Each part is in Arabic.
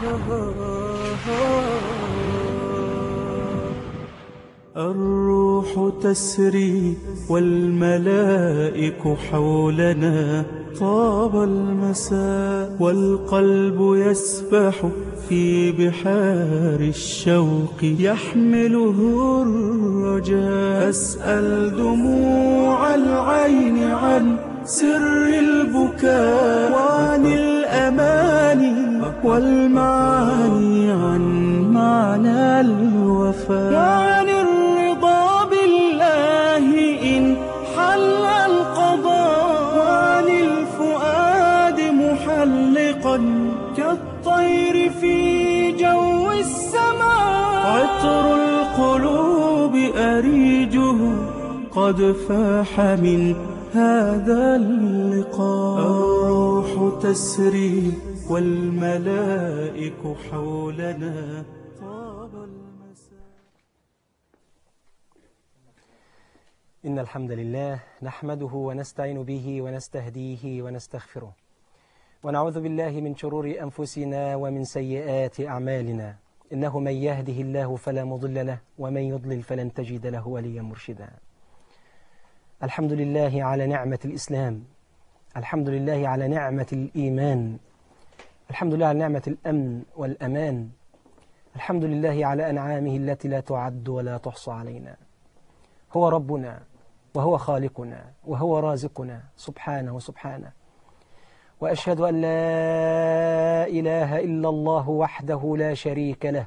الروح تسري والملائك حولنا، طاب المساء والقلب يسبح في بحار الشوق يحمله الرجاء. أسأل دموع العين عن سر البكاء، وعن الأماني والمعاني، عن معنى الوفاء، وعن الرضا بالله إن حل القضاء، وعن الفؤاد محلقا كالطير في جو السماء. عطر القلوب أريجه قد فاح من هذا اللقاء. الروح تسري والملائك حولنا، طاب المساء. إن الحمد لله نحمده ونستعين به ونستهديه ونستغفره، ونعوذ بالله من شرور أنفسنا ومن سيئات أعمالنا. إنه من يهده الله فلا مضل له، ومن يضلل فلن تجد له وليا مرشدا. الحمد لله على نعمة الإسلام، الحمد لله على نعمة الإيمان، الحمد لله على نعمة الأمن والأمان، الحمد لله على أنعامه التي لا تعد ولا تحصى علينا. هو ربنا وهو خالقنا وهو رازقنا سبحانه وسبحانه. وأشهد أن لا إله إلا الله وحده لا شريك له،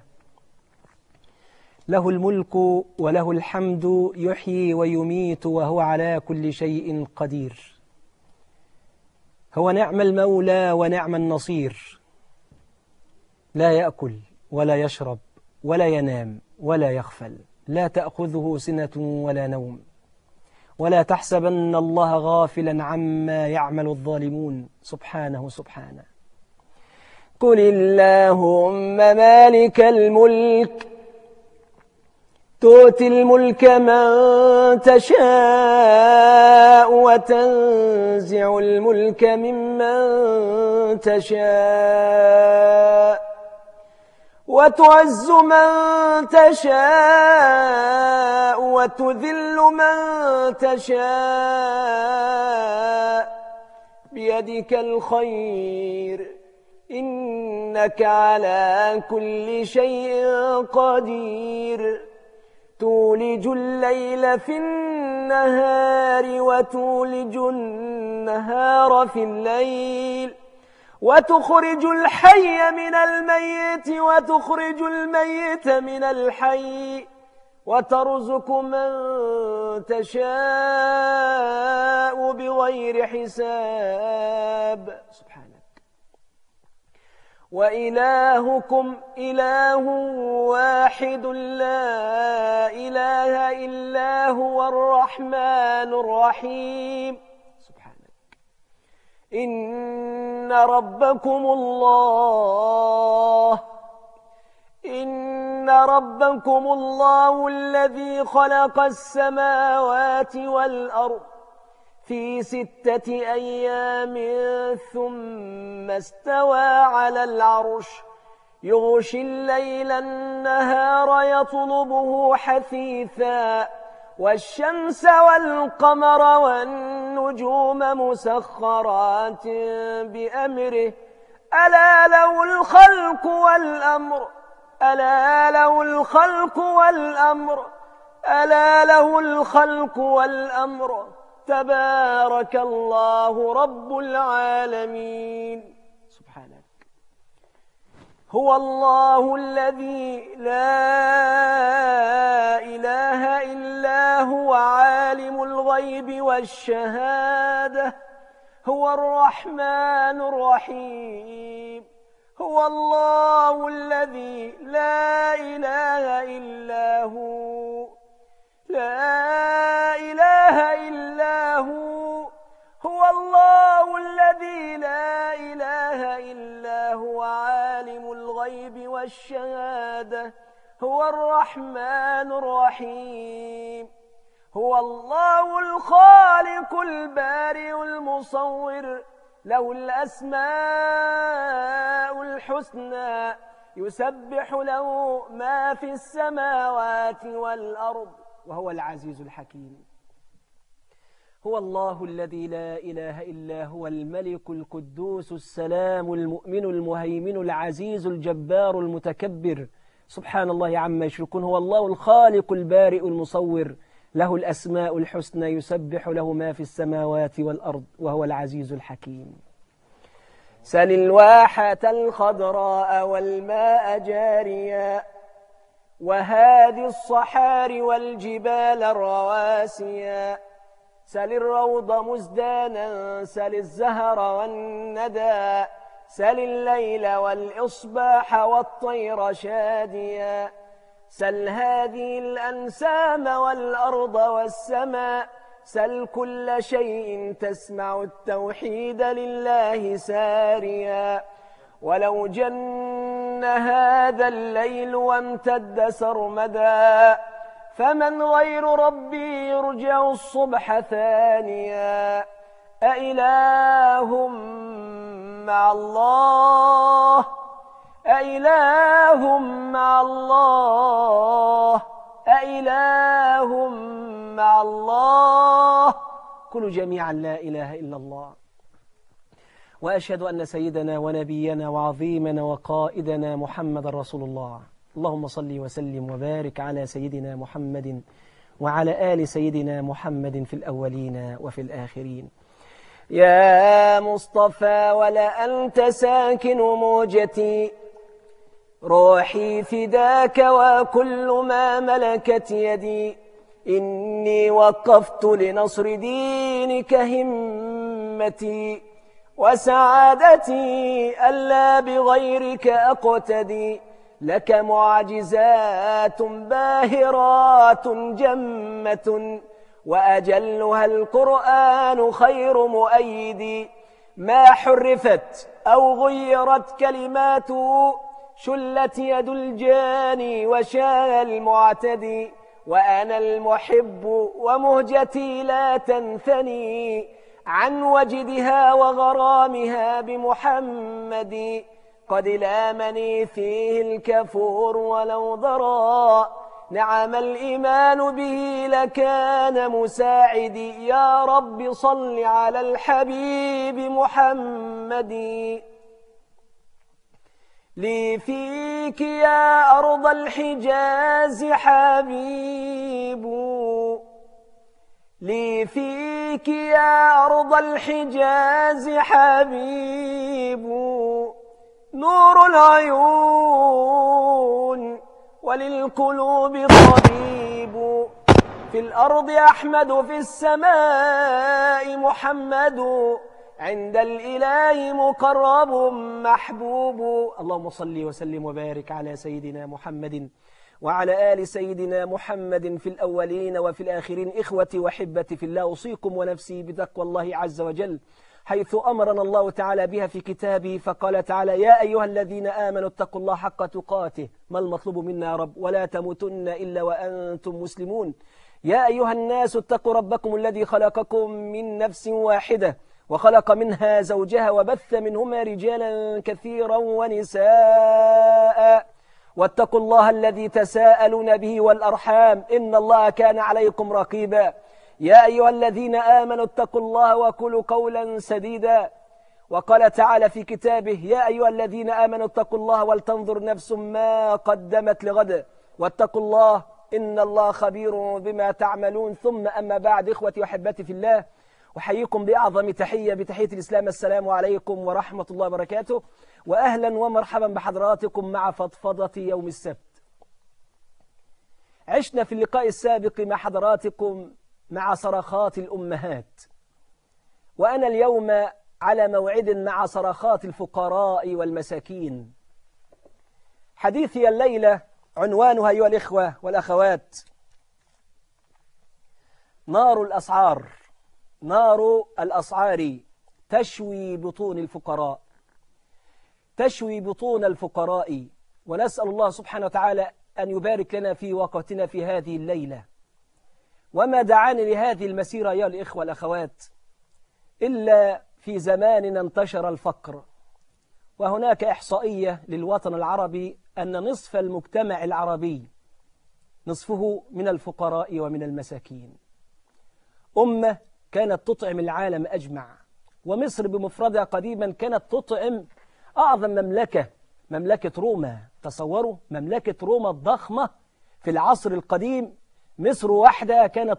له الملك وله الحمد، يحيي ويميت وهو على كل شيء قدير. هو نعم المولى ونعم النصير، لا يأكل ولا يشرب ولا ينام ولا يغفل، لا تأخذه سنة ولا نوم، ولا تحسبن الله غافلا عما يعمل الظالمون سبحانه سبحانه. قل اللهم مالك الملك، تؤتي الملك من تشاء وتنزع الملك ممن تشاء، وتعز من تشاء وتذل من تشاء، بيدك الخير، إنك على كل شيء قدير. تولج الليل في النهار وتولج النهار في الليل، وتخرج الحي من الميت وتخرج الميت من الحي، وترزق من تشاء بغير حساب. سبحانك. وإلهكم إله واحد لا إله إلا هو الرحمن الرحيم. سبحانك. إن ربكم الله الذي خلق السماوات والأرض في 6 أيام ثم استوى على العرش، يغشي الليل النهار يطلبه حثيثا، والشمس والقمر والنجوم مسخرات بأمره، ألا له الخلق والأمر، ألا له الخلق والأمر، ألا له الخلق والأمر. تبارك الله رب العالمين. سبحانك. هو الله الذي لا إله إلا هو عالم الغيب والشهادة، هو الرحمن الرحيم. هو الله الذي لا إله إلا هو، لا إله إلا هو. هو الله الذي لا إله إلا هو عالم الغيب والشهادة، هو الرحمن الرحيم. هو الله الخالق البارئ المصور، له الأسماء الحسنى يسبح له ما في السماوات والأرض وهو العزيز الحكيم. هو الله الذي لا إله إلا هو الملك القدوس السلام المؤمن المهيمن العزيز الجبار المتكبر، سبحان الله عما يشركون. هو الله الخالق البارئ المصور، له الأسماء الحسنى يسبح له ما في السماوات والأرض وهو العزيز الحكيم. سل الواحة الخضراء والماء جاريا وهادي الصحار والجبال الرواسيا، سل الروض مزدانا سل الزهر والندى، سل الليل والإصباح والطير شاديا، سل هذه الأنسام والأرض والسماء، سل كل شيء تسمع التوحيد لله ساريا. ولو جن هذا الليل وامتد سرمدا، فمن غير ربي يرجع الصبح ثانيا. أإله مع الله، أإله مع الله، أإله مع الله. قولوا جميعا لا إله إلا الله. وأشهد أن سيدنا ونبينا وعظيمنا وقائدنا محمد رسول الله. اللهم صل وسلم وبارك على سيدنا محمد وعلى آل سيدنا محمد في الأولين وفي الآخرين. يا مصطفى ولا أنت ساكن موجتي، روحي فداك وكل ما ملكت يدي، إني وقفت لنصر دينك همتي، وسعادتي ألا بغيرك أقتدي، لك معجزات باهرات جمة، وأجلها القرآن خير مؤيد، ما حرفت أو غيرت كلماته، شلت يد الجاني وشاء المعتدي، وأنا المحب ومهجتي لا تنثني عن وجدها وغرامها بمحمد، قد لامني فيه الكفور ولو ضرى، نعم الإيمان به لكان مساعدي، يا رب صل على الحبيب محمد. لي فيك يا أرض الحجاز حبيب، لي فيك يا أرض الحجاز حبيب، نور العيون وللقلوب طبيب، في الأرض أحمد في السماء محمد، عند الإله مقرب محبوب. اللهم صل وسلم وبارك على سيدنا محمد وعلى آل سيدنا محمد في الأولين وفي الآخرين. إخوتي وحبتي في الله، أوصيكم ونفسي بتقوى الله عز وجل، حيث أمرنا الله تعالى بها في كتابه، فقال تعالى: يا أيها الذين آمنوا اتقوا الله حق تقاته. ما المطلوب منا يا رب؟ ولا تموتن إلا وأنتم مسلمون. يا أيها الناس اتقوا ربكم الذي خلقكم من نفس واحدة وخلق منها زوجها وبث منهما رجالا كثيرا ونساء، واتقوا الله الذي تساءلون به والأرحام إن الله كان عليكم رقيبا. يا أيها الذين آمنوا اتقوا الله وقولوا قولا سديدا. وقال تعالى في كتابه: يا أيها الذين آمنوا اتقوا الله ولتنظر نفس ما قدمت لغد واتقوا الله إن الله خبير بما تعملون. ثم أما بعد، إخوتي وحبتي في الله، أحييكم بأعظم تحية بتحية الإسلام. السلام عليكم ورحمة الله وبركاته، وأهلا ومرحبا بحضراتكم مع فضفضة يوم السبت. عشنا في اللقاء السابق مع حضراتكم مع صرخات الأمهات، وأنا اليوم على موعد مع صرخات الفقراء والمساكين. حديثي الليلة عنوانها أيها الإخوة والأخوات: نار الأسعار. نار الأسعار تشوي بطون الفقراء، تشوي بطون الفقراء. ونسأل الله سبحانه وتعالى أن يبارك لنا في وقتنا في هذه الليلة. وما دعاني لهذه المسيرة يا الإخوة والأخوات إلا في زماننا انتشر الفقر، وهناك إحصائية للوطن العربي أن نصف المجتمع العربي نصفه من الفقراء ومن المساكين. أمة كانت تطعم العالم أجمع، ومصر بمفردها قديما كانت تطعم أعظم مملكة روما. تصوروا مملكة روما الضخمة في العصر القديم، مصر وحدها كانت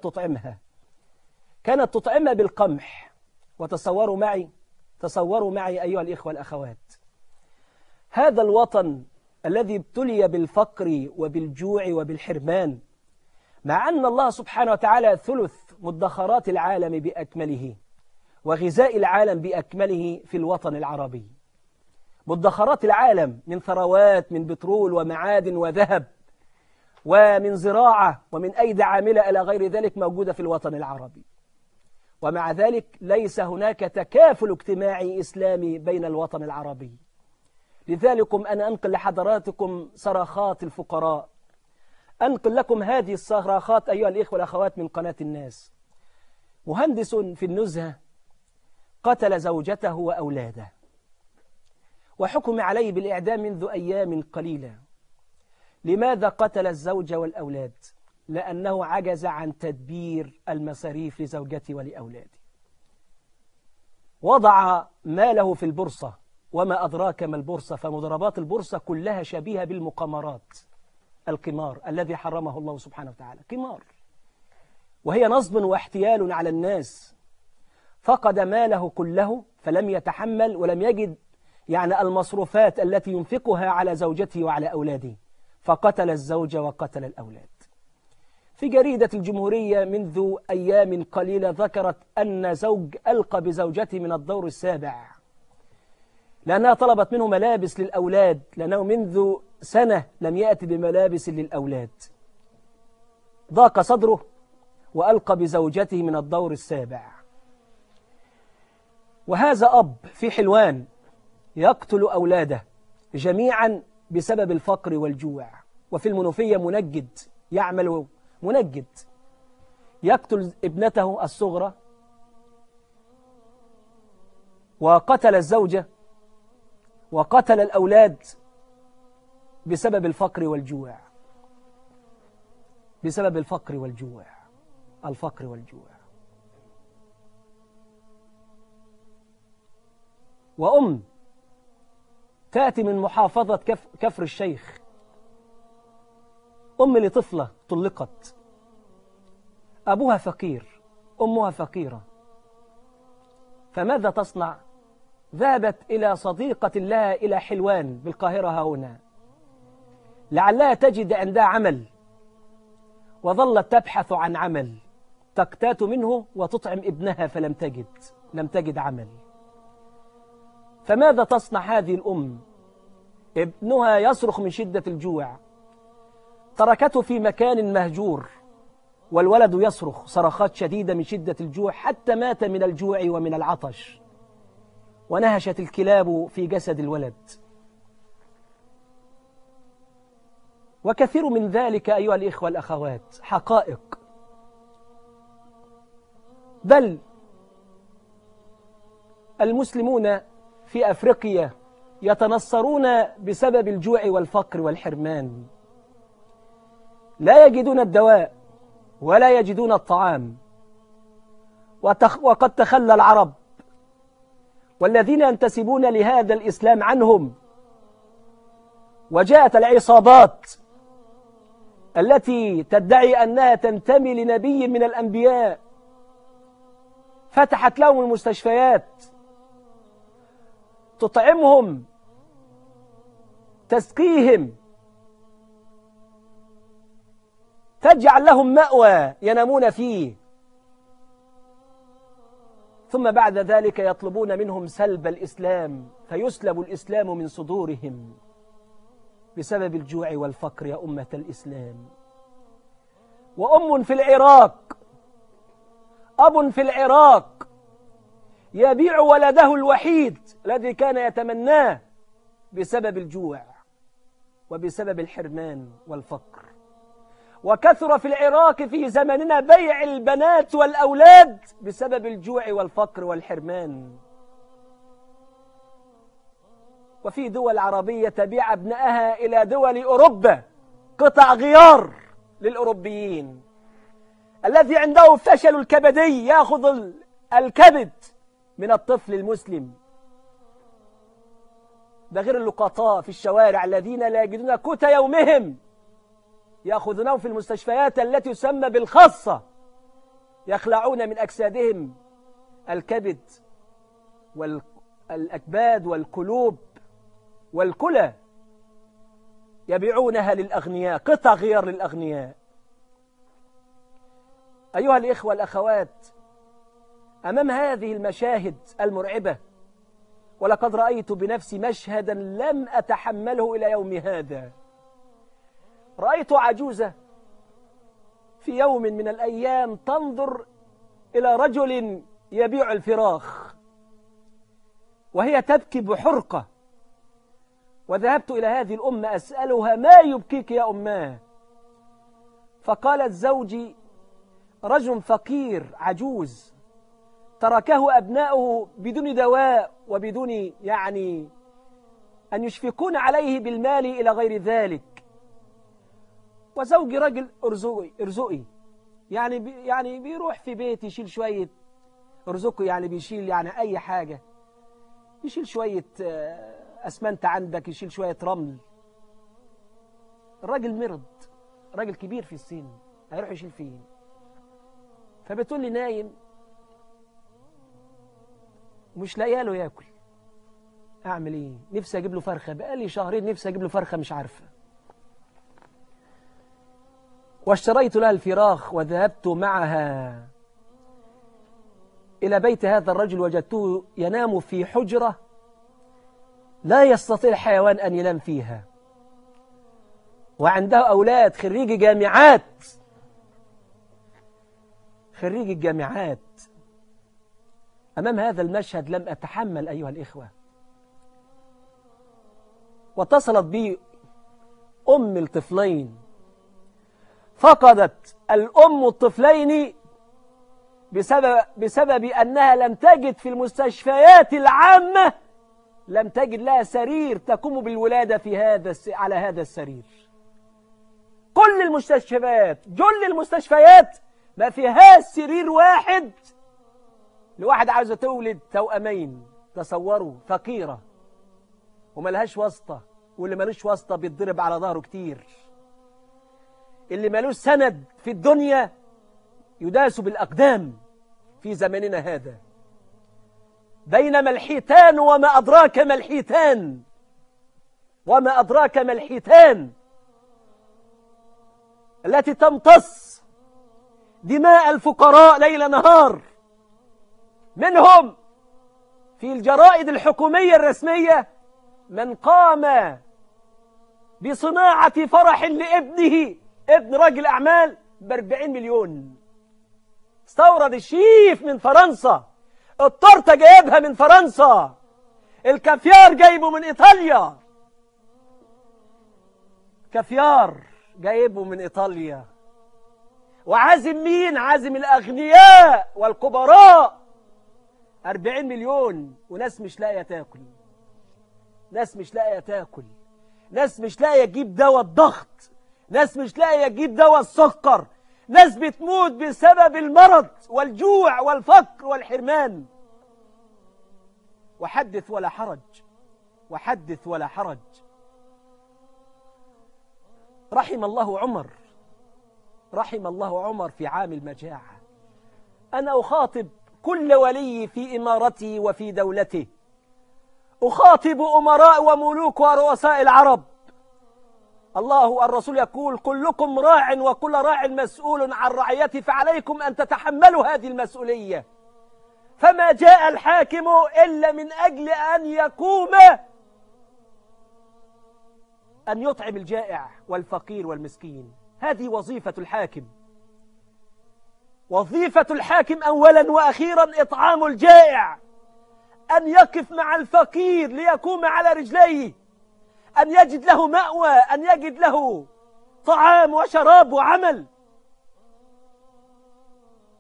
تطعمها بالقمح. وتصوروا معي أيها الإخوة الأخوات، هذا الوطن الذي ابتلي بالفقر وبالجوع وبالحرمان، مع أن الله سبحانه وتعالى ثلث مدخرات العالم بأكمله وغذاء العالم بأكمله في الوطن العربي. مدخرات العالم من ثروات، من بترول ومعادن وذهب ومن زراعة ومن أيدي عاملة إلى غير ذلك موجودة في الوطن العربي. ومع ذلك ليس هناك تكافل اجتماعي إسلامي بين الوطن العربي. لذلك أنا أنقل لحضراتكم صراخات الفقراء، أنقل لكم هذه الصراخات أيها الإخوة والأخوات من قناة الناس. مهندس في النزهة قتل زوجته وأولاده، وحكم عليه بالإعدام منذ أيام قليلة. لماذا قتل الزوج والأولاد؟ لأنه عجز عن تدبير المصاريف لزوجته ولأولاده. وضع ماله في البورصة، وما أدراك ما البورصة، فمضاربات البورصة كلها شبيهة بالمقامرات، القمار الذي حرمه الله سبحانه وتعالى، قمار، وهي نصب واحتيال على الناس. فقد ماله كله فلم يتحمل ولم يجد المصروفات التي ينفقها على زوجته وعلى أولاده، فقتل الزوج وقتل الأولاد. في جريدة الجمهورية منذ أيام قليلة ذكرت أن زوج ألقى بزوجته من الدور السابع لأنها طلبت منه ملابس للأولاد، لأنه منذ سنة لم يأتي بملابس للأولاد. ضاق صدره وألقى بزوجته من الدور السابع. وهذا أب في حلوان يقتل أولاده جميعا بسبب الفقر والجوع. وفي المنوفية منجد يعمل منجد يقتل ابنته الصغرى، وقتل الزوجة وقتل الأولاد بسبب الفقر والجوع، بسبب الفقر والجوع، الفقر والجوع. وأم تأتي من محافظة كفر الشيخ، أم لطفلة طلقت، أبوها فقير، أمها فقيرة، فماذا تصنع؟ ذهبت إلى صديقة لها إلى حلوان بالقاهرة هنا لعلها تجد عندها عمل، وظلت تبحث عن عمل تقتات منه وتطعم ابنها فلم تجد عمل. فماذا تصنع هذه الأم؟ ابنها يصرخ من شدة الجوع، تركته في مكان مهجور، والولد يصرخ صرخات شديدة من شدة الجوع حتى مات من الجوع ومن العطش، ونهشت الكلاب في جسد الولد. وكثير من ذلك أيها الإخوة الأخوات حقائق. بل المسلمون في أفريقيا يتنصرون بسبب الجوع والفقر والحرمان، لا يجدون الدواء ولا يجدون الطعام. وقد تخلى العرب والذين ينتسبون لهذا الإسلام عنهم، وجاءت العصابات التي تدعي أنها تنتمي لنبي من الأنبياء، فتحت لهم المستشفيات، تطعمهم، تسقيهم، تجعل لهم مأوى ينامون فيه، ثم بعد ذلك يطلبون منهم سلب الإسلام، فيسلب الإسلام من صدورهم بسبب الجوع والفقر يا أمة الإسلام. وأم في العراق، أب في العراق يبيع ولده الوحيد الذي كان يتمناه بسبب الجوع وبسبب الحرمان والفقر. وكثر في العراق في زمننا بيع البنات والأولاد بسبب الجوع والفقر والحرمان. وفي دول عربية تبيع أبنائها إلى دول أوروبا قطع غيار للأوروبيين. الذي عنده فشل الكبدي يأخذ الكبد من الطفل المسلم. ده غير اللقطاء في الشوارع الذين لا يجدون قوت يومهم، يأخذونه في المستشفيات التي تسمى بالخاصة، يخلعون من أجسادهم الكبد والأكباد والقلوب والكلى، يبيعونها للأغنياء، قطع غيار للأغنياء. أيها الإخوة والأخوات، أمام هذه المشاهد المرعبة، ولقد رأيت بنفسي مشهدا لم أتحمله إلى يوم هذا. رأيت عجوزة في يوم من الأيام تنظر إلى رجل يبيع الفراخ وهي تبكي بحرقة، وذهبت إلى هذه الأمة أسألها: ما يبكيك يا أماه؟ فقالت: زوجي رجل فقير عجوز تركه أبناؤه بدون دواء وبدون أن يشفقون عليه بالمال إلى غير ذلك، وزوجي رجل أرزقي يعني بيروح في بيت يشيل شوية أرزقه، بيشيل أي حاجة، يشيل شوية أسمنت عندك، يشيل شوية رمل. الراجل مرض، راجل كبير في السن، هيروح يشيل فين؟ فبتقول لي نايم ومش لاقيه له ياكل، اعمل ايه؟ نفسي اجيب له فرخه، بقالي شهرين نفسي اجيب له فرخه مش عارفه. واشتريت لها الفراخ وذهبت معها الى بيت هذا الرجل، وجدته ينام في حجره لا يستطيع الحيوان ان ينام فيها، وعنده اولاد خريجي جامعات. أمام هذا المشهد لم أتحمل أيها الإخوة. واتصلت بي أم الطفلين، فقدت الأم الطفلين بسبب أنها لم تجد في المستشفيات العامة، لم تجد لها سرير تقوم بالولادة على هذا السرير. كل المستشفيات، جل المستشفيات ما فيها سرير واحد لواحد عاوزة تولد توأمين. تصوروا، فقيرة وملهاش واسطة، واللي ملوش واسطة بيتضرب على ظهره كتير، اللي ملوش سند في الدنيا يداس بالأقدام في زمننا هذا. بينما الحيتان وما أدراك ما الحيتان، وما أدراك ما الحيتان التي تمتص دماء الفقراء ليل نهار. منهم في الجرائد الحكومية الرسمية من قام بصناعة فرح لابنه، ابن رجل أعمال، ب40 مليون. استورد الشيف من فرنسا، التورته جايبها من فرنسا، الكافيار جايبه من إيطاليا، كافيار جايبه من إيطاليا. وعازم مين؟ عازم الأغنياء والكبراء. 40 مليون وناس مش لاقية تاكل، ناس مش لاقية تاكل، ناس مش لاقية تجيب دواء الضغط، ناس مش لاقية تجيب دواء السكر، ناس بتموت بسبب المرض والجوع والفقر والحرمان. وحدث ولا حرج، وحدث ولا حرج. رحم الله عمر، رحم الله عمر في عام المجاعة. أنا أخاطب كل ولي في إمارته وفي دولته، أخاطب أمراء وملوك ورؤساء العرب. الله الرسول يقول: كلكم راع وكل راع مسؤول عن رعيته، فعليكم أن تتحملوا هذه المسؤولية. فما جاء الحاكم إلا من أجل أن يقوم أن يطعم الجائع والفقير والمسكين. هذه وظيفة الحاكم. وظيفة الحاكم أولا وأخيرا إطعام الجائع، أن يقف مع الفقير ليقوم على رجليه، أن يجد له مأوى، أن يجد له طعام وشراب وعمل.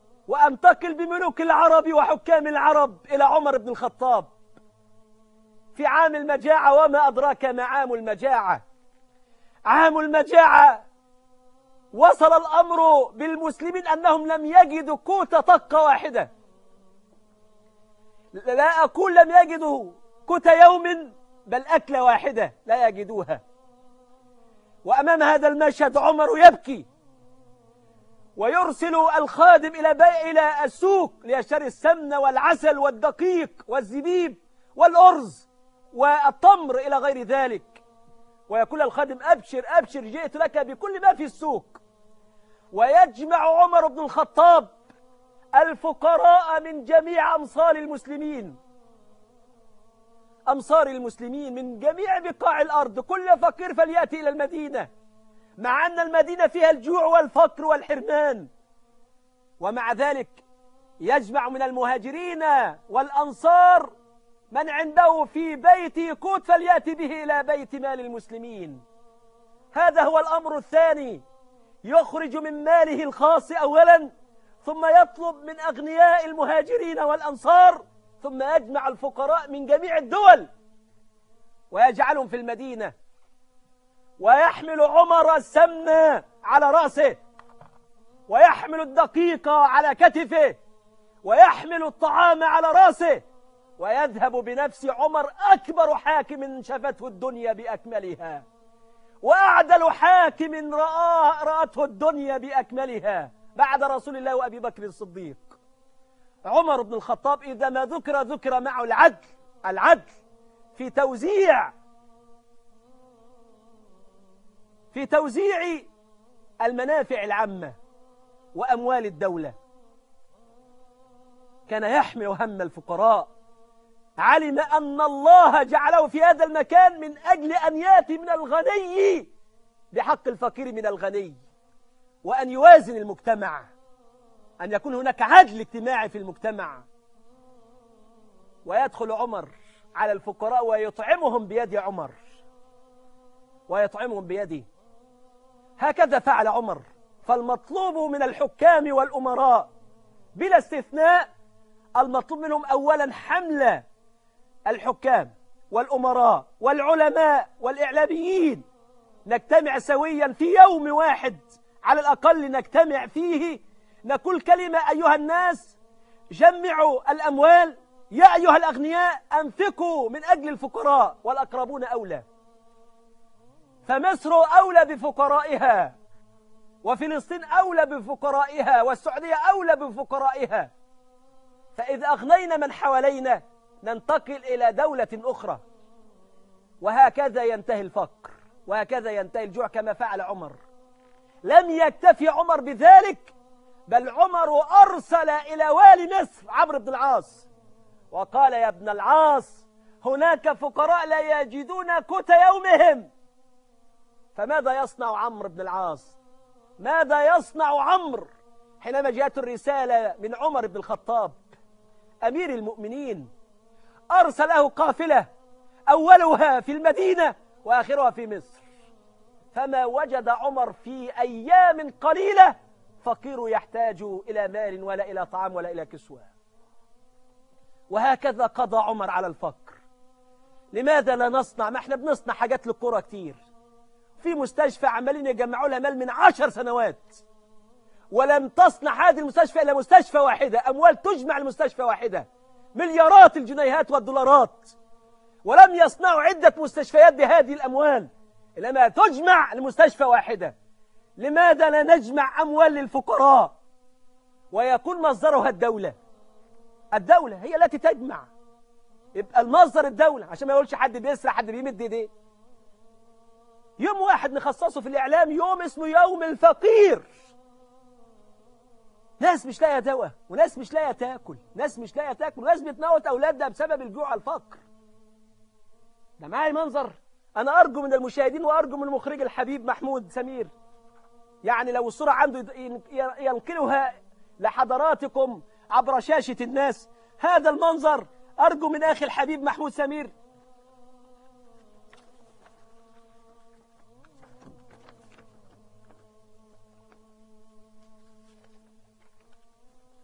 وأنتقل بملوك العرب وحكام العرب إلى عمر بن الخطاب، في عام المجاعة، وما أدراك ما عام المجاعة. عام المجاعة وصل الأمر بالمسلمين أنهم لم يجدوا قوت طقة واحدة. لا أقول لم يجدوا قوت يوم، بل أكلة واحدة لا يجدوها. وأمام هذا المشهد عمر يبكي ويرسل الخادم إلى السوق ليشتري السمن والعسل والدقيق والزبيب والأرز والتمر إلى غير ذلك، ويقول الخادم أبشر أبشر جئت لك بكل ما في السوق. ويجمع عمر بن الخطاب الفقراء من جميع أمصار المسلمين، أمصار المسلمين من جميع بقاع الأرض، كل فقير فليأتي إلى المدينة، مع أن المدينة فيها الجوع والفقر والحرمان. ومع ذلك يجمع من المهاجرين والأنصار من عنده في بيته قوت فليأتي به إلى بيت مال المسلمين. هذا هو الأمر الثاني، يخرج من ماله الخاص أولا، ثم يطلب من أغنياء المهاجرين والأنصار، ثم يجمع الفقراء من جميع الدول ويجعلهم في المدينة. ويحمل عمر السمن على رأسه، ويحمل الدقيق على كتفه، ويحمل الطعام على رأسه، ويذهب بنفس عمر أكبر حاكم شافته الدنيا بأكملها، وأعدل حاكم رأته الدنيا بأكملها بعد رسول الله وأبي بكر الصديق. عمر بن الخطاب إذا ما ذكر معه العدل في توزيع المنافع العامة وأموال الدولة. كان يحمل هم الفقراء، علم أن الله جعله في هذا المكان من أجل أن يأتي من الغني بحق الفقير من الغني، وأن يوازن المجتمع، أن يكون هناك عدل اجتماعي في المجتمع. ويدخل عمر على الفقراء ويطعمهم بيد عمر، ويطعمهم بيده. هكذا فعل عمر. فالمطلوب من الحكام والأمراء بلا استثناء، المطلوب منهم أولا حمل الحكام والأمراء والعلماء والإعلاميين، نجتمع سويا في يوم واحد على الأقل، نجتمع فيه نقول كلمة: أيها الناس جمعوا الأموال، يا أيها الأغنياء أنفقوا من أجل الفقراء، والأقربون أولى. فمصر أولى بفقرائها، وفلسطين أولى بفقرائها، والسعودية أولى بفقرائها. فإذا أغنينا من حوالينا ننتقل إلى دولة أخرى، وهكذا ينتهي الفقر، وهكذا ينتهي الجوع كما فعل عمر. لم يكتفي عمر بذلك، بل عمر أرسل إلى والي مصر عمرو بن العاص وقال: يا ابن العاص، هناك فقراء لا يجدون قوت يومهم. فماذا يصنع عمرو بن العاص؟ ماذا يصنع عمرو حينما جاءت الرسالة من عمر بن الخطاب أمير المؤمنين؟ أرسله قافلة أولها في المدينة وآخرها في مصر. فما وجد عمر في أيام قليلة فقير يحتاج إلى مال ولا إلى طعام ولا إلى كسوة. وهكذا قضى عمر على الفقر. لماذا لا نصنع؟ ما احنا بنصنع حاجات للقرى كتير. في مستشفى عمالين يجمعوا لها مال من 10 سنوات، ولم تصنع هذه المستشفى إلا مستشفى واحدة. أموال تجمع لمستشفى واحدة، مليارات الجنيهات والدولارات، ولم يصنعوا عدة مستشفيات بهذه الأموال، إنما تجمع لمستشفى واحدة. لماذا لا نجمع أموال للفقراء ويكون مصدرها الدولة؟ الدولة هي التي تجمع، يبقى المصدر الدولة، عشان ما يقولش حد بيسرق، حد بيمد ايديه. يوم واحد نخصصه في الإعلام، يوم اسمه يوم الفقير. ناس مش لاقيه دواء، وناس مش لاقيه تاكل، ناس مش لاقيه تاكل، وناس بتموت أولادها بسبب الجوع والفقر. ده معايا منظر. أنا أرجو من المشاهدين وأرجو من المخرج الحبيب محمود سمير، يعني لو الصورة عنده ينقلها لحضراتكم عبر شاشة الناس. هذا المنظر أرجو من أخي الحبيب محمود سمير.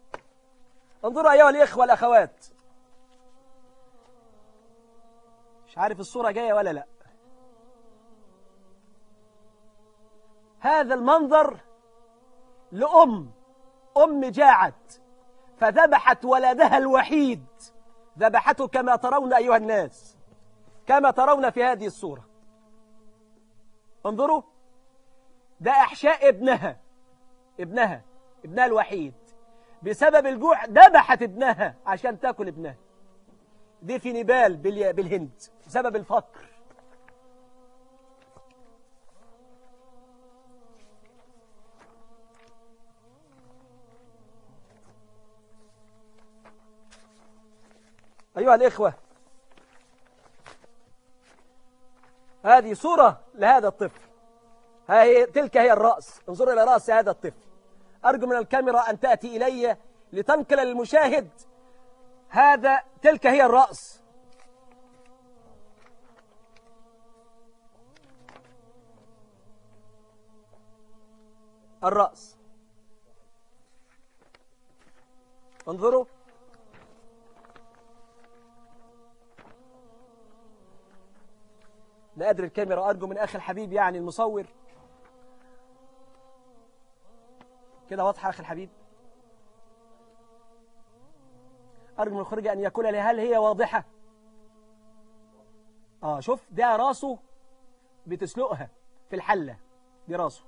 انظروا أيها الإخوة والأخوات، مش عارف الصورة جاية ولا لا. هذا المنظر أم جاعت فذبحت ولدها الوحيد، ذبحته كما ترون أيها الناس، كما ترون في هذه الصورة. انظروا، ده إحشاء ابنها الوحيد. بسبب الجوع ذبحت ابنها عشان تاكل ابنها. دي في نيبال بالهند بسبب الفقر. أيها الإخوة، هذه صورة لهذا الطفل. تلك هي الرأس. انظروا إلى رأس هذا الطفل. أرجو من الكاميرا أن تأتي إلي لتنقل للمشاهد تلك هي الرأس. انظروا، لا أدري الكاميرا، أرجو من أخي الحبيب يعني المصور. كده واضحة أخي الحبيب؟ أرجو من الخرج أن يقول لي هل هي واضحة؟ شوف، ده راسه بتسلقها في الحلة، دي راسه.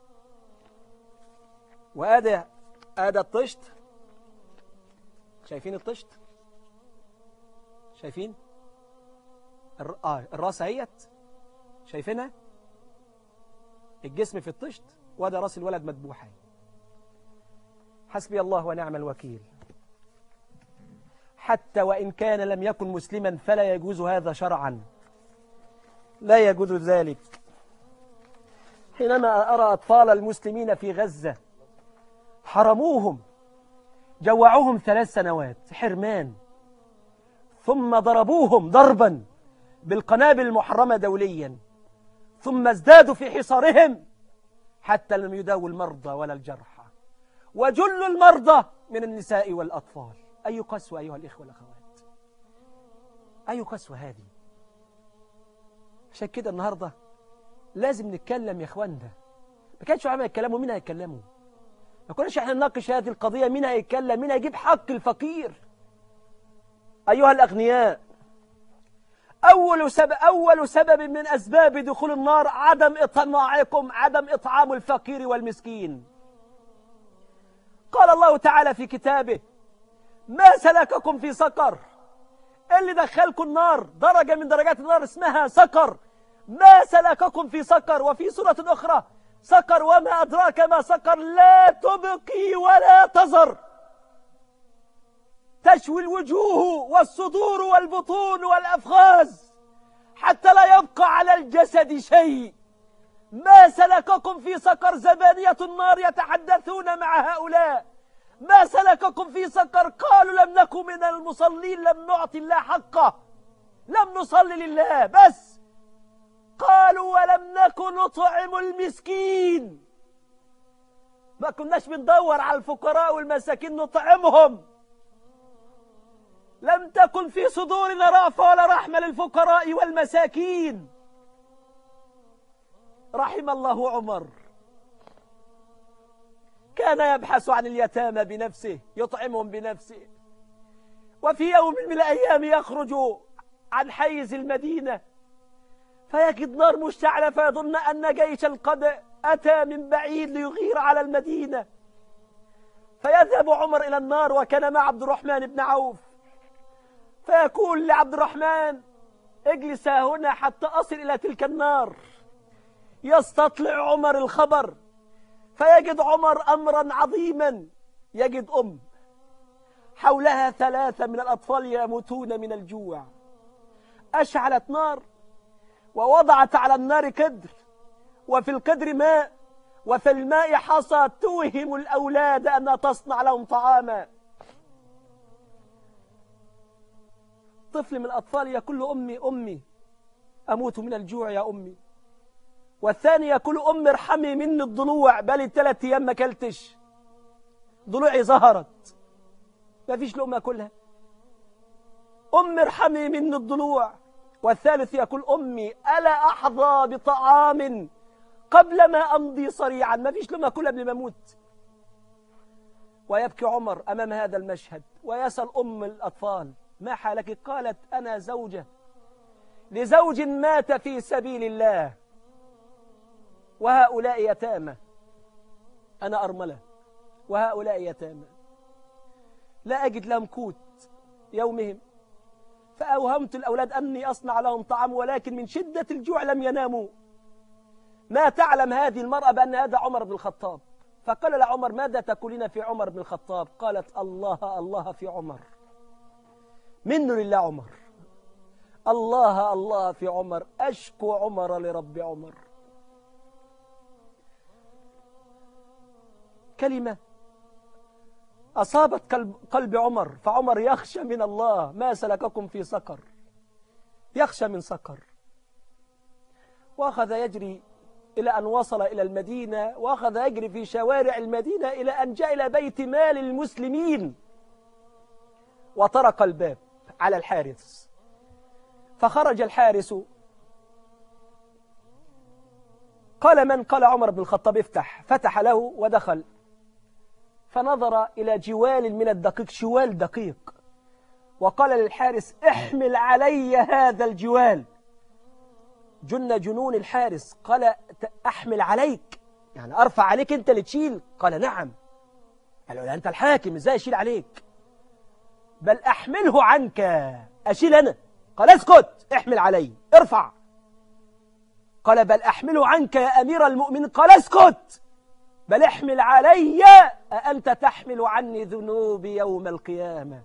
وهذا الطشت. شايفين الطشت؟ شايفين؟ الراس اهيت، شايفينها؟ الجسم في الطشت، وده راس الولد مذبوحه. حسبي الله ونعم الوكيل. حتى وإن كان لم يكن مسلما فلا يجوز هذا شرعا، لا يجوز ذلك. حينما أرى أطفال المسلمين في غزة حرموهم، جوعوهم 3 سنوات حرمان، ثم ضربوهم ضربا بالقنابل المحرمة دوليا، ثم ازدادوا في حصارهم حتى لم يداووا المرضى ولا الجرحى، وجل المرضى من النساء والأطفال. أي قسوة أيها الإخوة والأخوات، أي قسوة هذه. عشان كده النهاردة لازم نتكلم يا إخواننا. ما كانش عم يتكلموا، مين هيتكلموا؟ ما كناش احنا نناقش هذه القضية، مين هيتكلم؟ مين هيجيب حق الفقير؟ أيها الأغنياء، أول سبب من أسباب دخول النار عدم إطعامكم، عدم إطعام الفقير والمسكين. قال الله تعالى في كتابه: ما سلككم في سقر؟ اللي دخلكم النار درجة من درجات النار اسمها سقر. ما سلككم في سقر؟ وفي سورة أخرى: سقر وما أدراك ما سقر، لا تبقي ولا تذر، تشوي الوجوه والصدور والبطون والأفخاذ حتى لا يبقى على الجسد شيء. ما سلككم في سقر؟ زبانية النار يتحدثون مع هؤلاء: ما سلككم في سقر؟ قالوا لم نكن من المصلين، لم نعطي الله حقه، لم نصلي لله بس. قالوا ولم نكن نطعم المسكين، ما كناش بندور على الفقراء والمساكين نطعمهم. لم تكن في صدورنا رأفة ولا رحمة للفقراء والمساكين. رحم الله عمر، كان يبحث عن اليتامى بنفسه، يطعمهم بنفسه. وفي يوم من الأيام يخرج عن حيز المدينة فيجد نار مشتعلة، فيظن أن جيشا قد أتى من بعيد ليغير على المدينة، فيذهب عمر إلى النار، وكان مع عبد الرحمن بن عوف، فيقول لعبد الرحمن: اجلس هنا حتى أصل إلى تلك النار. يستطلع عمر الخبر فيجد عمر أمرا عظيما. يجد حولها 3 من الأطفال يموتون من الجوع. أشعلت نار ووضعت على النار قدر، وفي القدر ماء، وفي الماء حصى توهم الأولاد أنها تصنع لهم طعاما. طفل من الأطفال يقول له: أمي أموت من الجوع يا أمي. والثاني يقول: أمي ارحمي مني الضلوع، بقالي 3 أيام ما أكلتش، ضلوعي ظهرت ما فيش لقمة أكلها. أمي ارحمي مني الضلوع. والثالث يقول أمي ألا أحظى بطعام قبل ما أمضي صريعا، ما فيش لما أكل قبل ما أموت. ويبكي عمر أمام هذا المشهد ويسأل أم الأطفال ما حالك؟ قالت أنا زوجة لزوج مات في سبيل الله وهؤلاء يتامى، أنا أرملة وهؤلاء يتامى لا أجد لهم قوت يومهم، فأوهمت الأولاد أني أصنع لهم طعام ولكن من شدة الجوع لم يناموا. ما تعلم هذه المرأة بأن هذا عمر بن الخطاب؟ فقال لعمر ماذا تقولين في عمر بن الخطاب؟ قالت الله الله في عمر، منه لله عمر، الله الله في عمر، أشكو عمر لرب عمر. كلمة أصابت قلب عمر، فعمر يخشى من الله. ما سلككم في سقر؟ يخشى من سقر. وأخذ يجري إلى أن وصل إلى المدينة، وأخذ يجري في شوارع المدينة إلى أن جاء إلى بيت مال المسلمين وطرق الباب على الحارس. فخرج الحارس قال من؟ قال عمر بن الخطاب افتح. فتح له ودخل، فنظر إلى جوال من الدقيق، شوال دقيق، وقال للحارس احمل علي هذا الجوال. جن جنون الحارس، قال أحمل عليك يعني أرفع عليك أنت اللي تشيل؟ قال نعم. قال له أنت الحاكم إزاي أشيل عليك؟ بل أحمله عنك، أشيل أنا. قال اسكت، احمل علي، ارفع. قال بل أحمله عنك يا أمير المؤمنين. قال اسكت، بل احمل علي، أأنت تحمل عني ذنوبي يوم القيامة.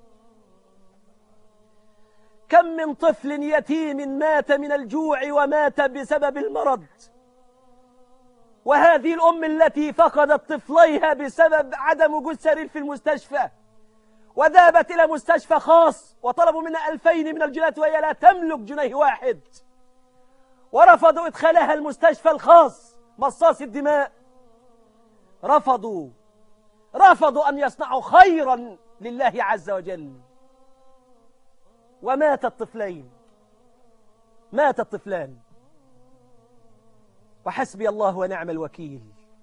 كم من طفل يتيم مات من الجوع ومات بسبب المرض، وهذه الأم التي فقدت طفليها بسبب عدم وجود سرير في المستشفى، وذهبت إلى مستشفى خاص وطلبوا منها 2000 من الجنيهات وهي لا تملك جنيه واحد، ورفضوا إدخالها المستشفى الخاص مصاص الدماء. رفضوا أن يصنعوا خيرا لله عز وجل. ومات الطفلين، مات الطفلان. وحسبي الله ونعم الوكيل.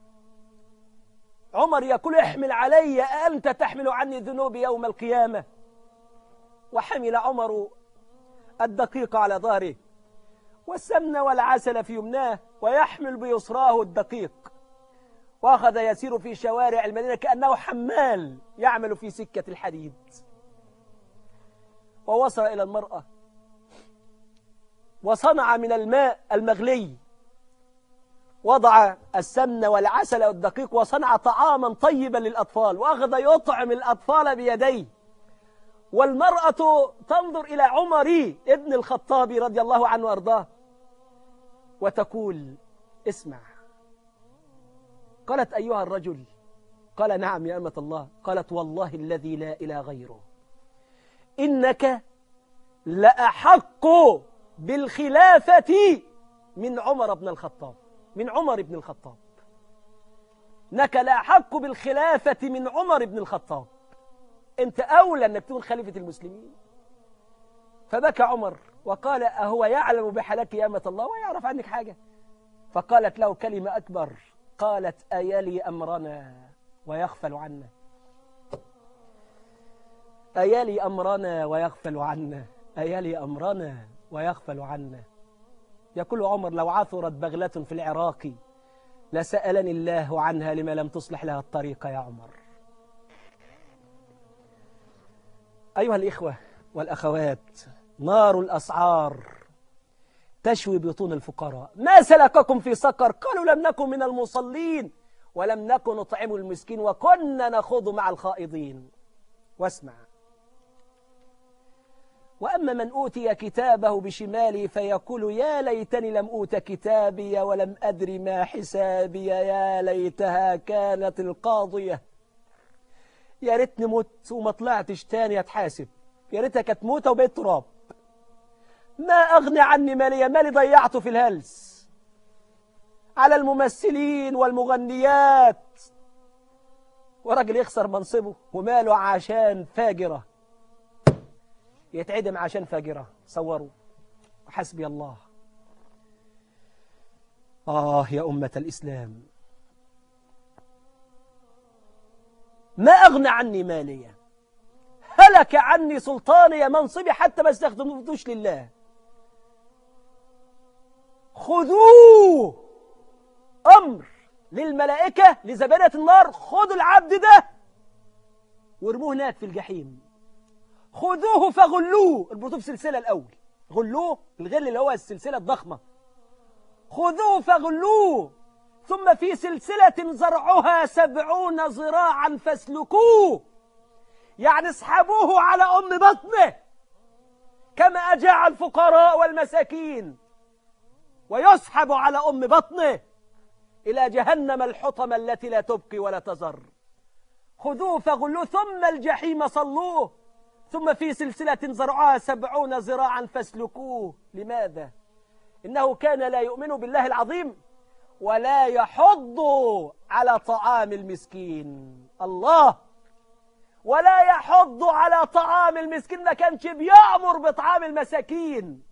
عمر يقول احمل علي، أنت تحمل عني ذنوبي يوم القيامة. وحمل عمر الدقيق على ظهره والسمن والعسل في يمناه، ويحمل بيسراه الدقيق، وأخذ يسير في شوارع المدينة كأنه حمال يعمل في سكة الحديد. ووصل إلى المرأة وصنع من الماء المغلي، وضع السمن والعسل والدقيق وصنع طعاما طيبا للأطفال، وأخذ يطعم الأطفال بيديه. والمرأة تنظر إلى عمر ابن الخطاب رضي الله عنه وأرضاه وتقول اسمع. قالت أيها الرجل؟ قال نعم يا أمة الله. قالت والله الذي لا إله غيره إنك لأحق بالخلافة من عمر بن الخطاب، من عمر بن الخطاب، إنك لأحق بالخلافة من عمر بن الخطاب، أنت أولى أنك تكون خليفة المسلمين. فبكى عمر وقال أهو يعلم بحالك يا أمة الله ويعرف عنك حاجة؟ فقالت له كلمة أكبر، قالت أيلي أمرنا ويغفل عنا، أيلي أمرنا ويغفل عنا، أيلي أمرنا ويغفل عنا. يقول عمر لو عثرت بغلة في العراق لسألني الله عنها لما لم تصلح لها الطريق يا عمر. أيها الإخوة والأخوات، نار الأسعار تشوي بطون الفقراء. ما سلككم في سقر؟ قالوا لم نكن من المصلين ولم نكن نطعم المسكين وكنا نخوض مع الخائضين. واسمع، وأما من أوتي كتابه بشماله فيقول يا ليتني لم أوت كتابي ولم أدر ما حسابي، يا ليتها كانت القاضية، يا ريتني مت وما طلعتش تاني أتحاسب، يا ريتها كانت موتة وبقيت تراب، ما أغني عني مالي، مالي ضيعته في الهلس على الممثلين والمغنيات، وراجل يخسر منصبه وماله عشان فاجرة، يتعدم عشان فاجرة. صوروا وحسبي الله. يا أمة الإسلام، ما أغنى عني مالي، هلك عني سلطاني، منصبي حتى ما استخدمتوش لله. خذوه، أمر للملائكة لزبانة النار، خذوا العبد ده وارموه هناك في الجحيم. خذوه فغلوه، اربطوه بسلسلة الأول، غلوه، الغل اللي هو السلسلة الضخمة. خذوه فغلوه ثم في سلسلة زرعها 70 ذراعا فاسلكوه، يعني اسحبوه على أم بطنه كما أجاع الفقراء والمساكين، ويسحب على أم بطنه إلى جهنم الحطمة التي لا تبقي ولا تذر. خذوه فغلوه ثم الجحيم صلوه ثم في سلسلة زرعها 70 ذراعا فاسلكوه. لماذا؟ إنه كان لا يؤمن بالله العظيم ولا يحض على طعام المسكين. الله، ولا يحض على طعام المسكين، ما كانش بيأمر بطعام المساكين،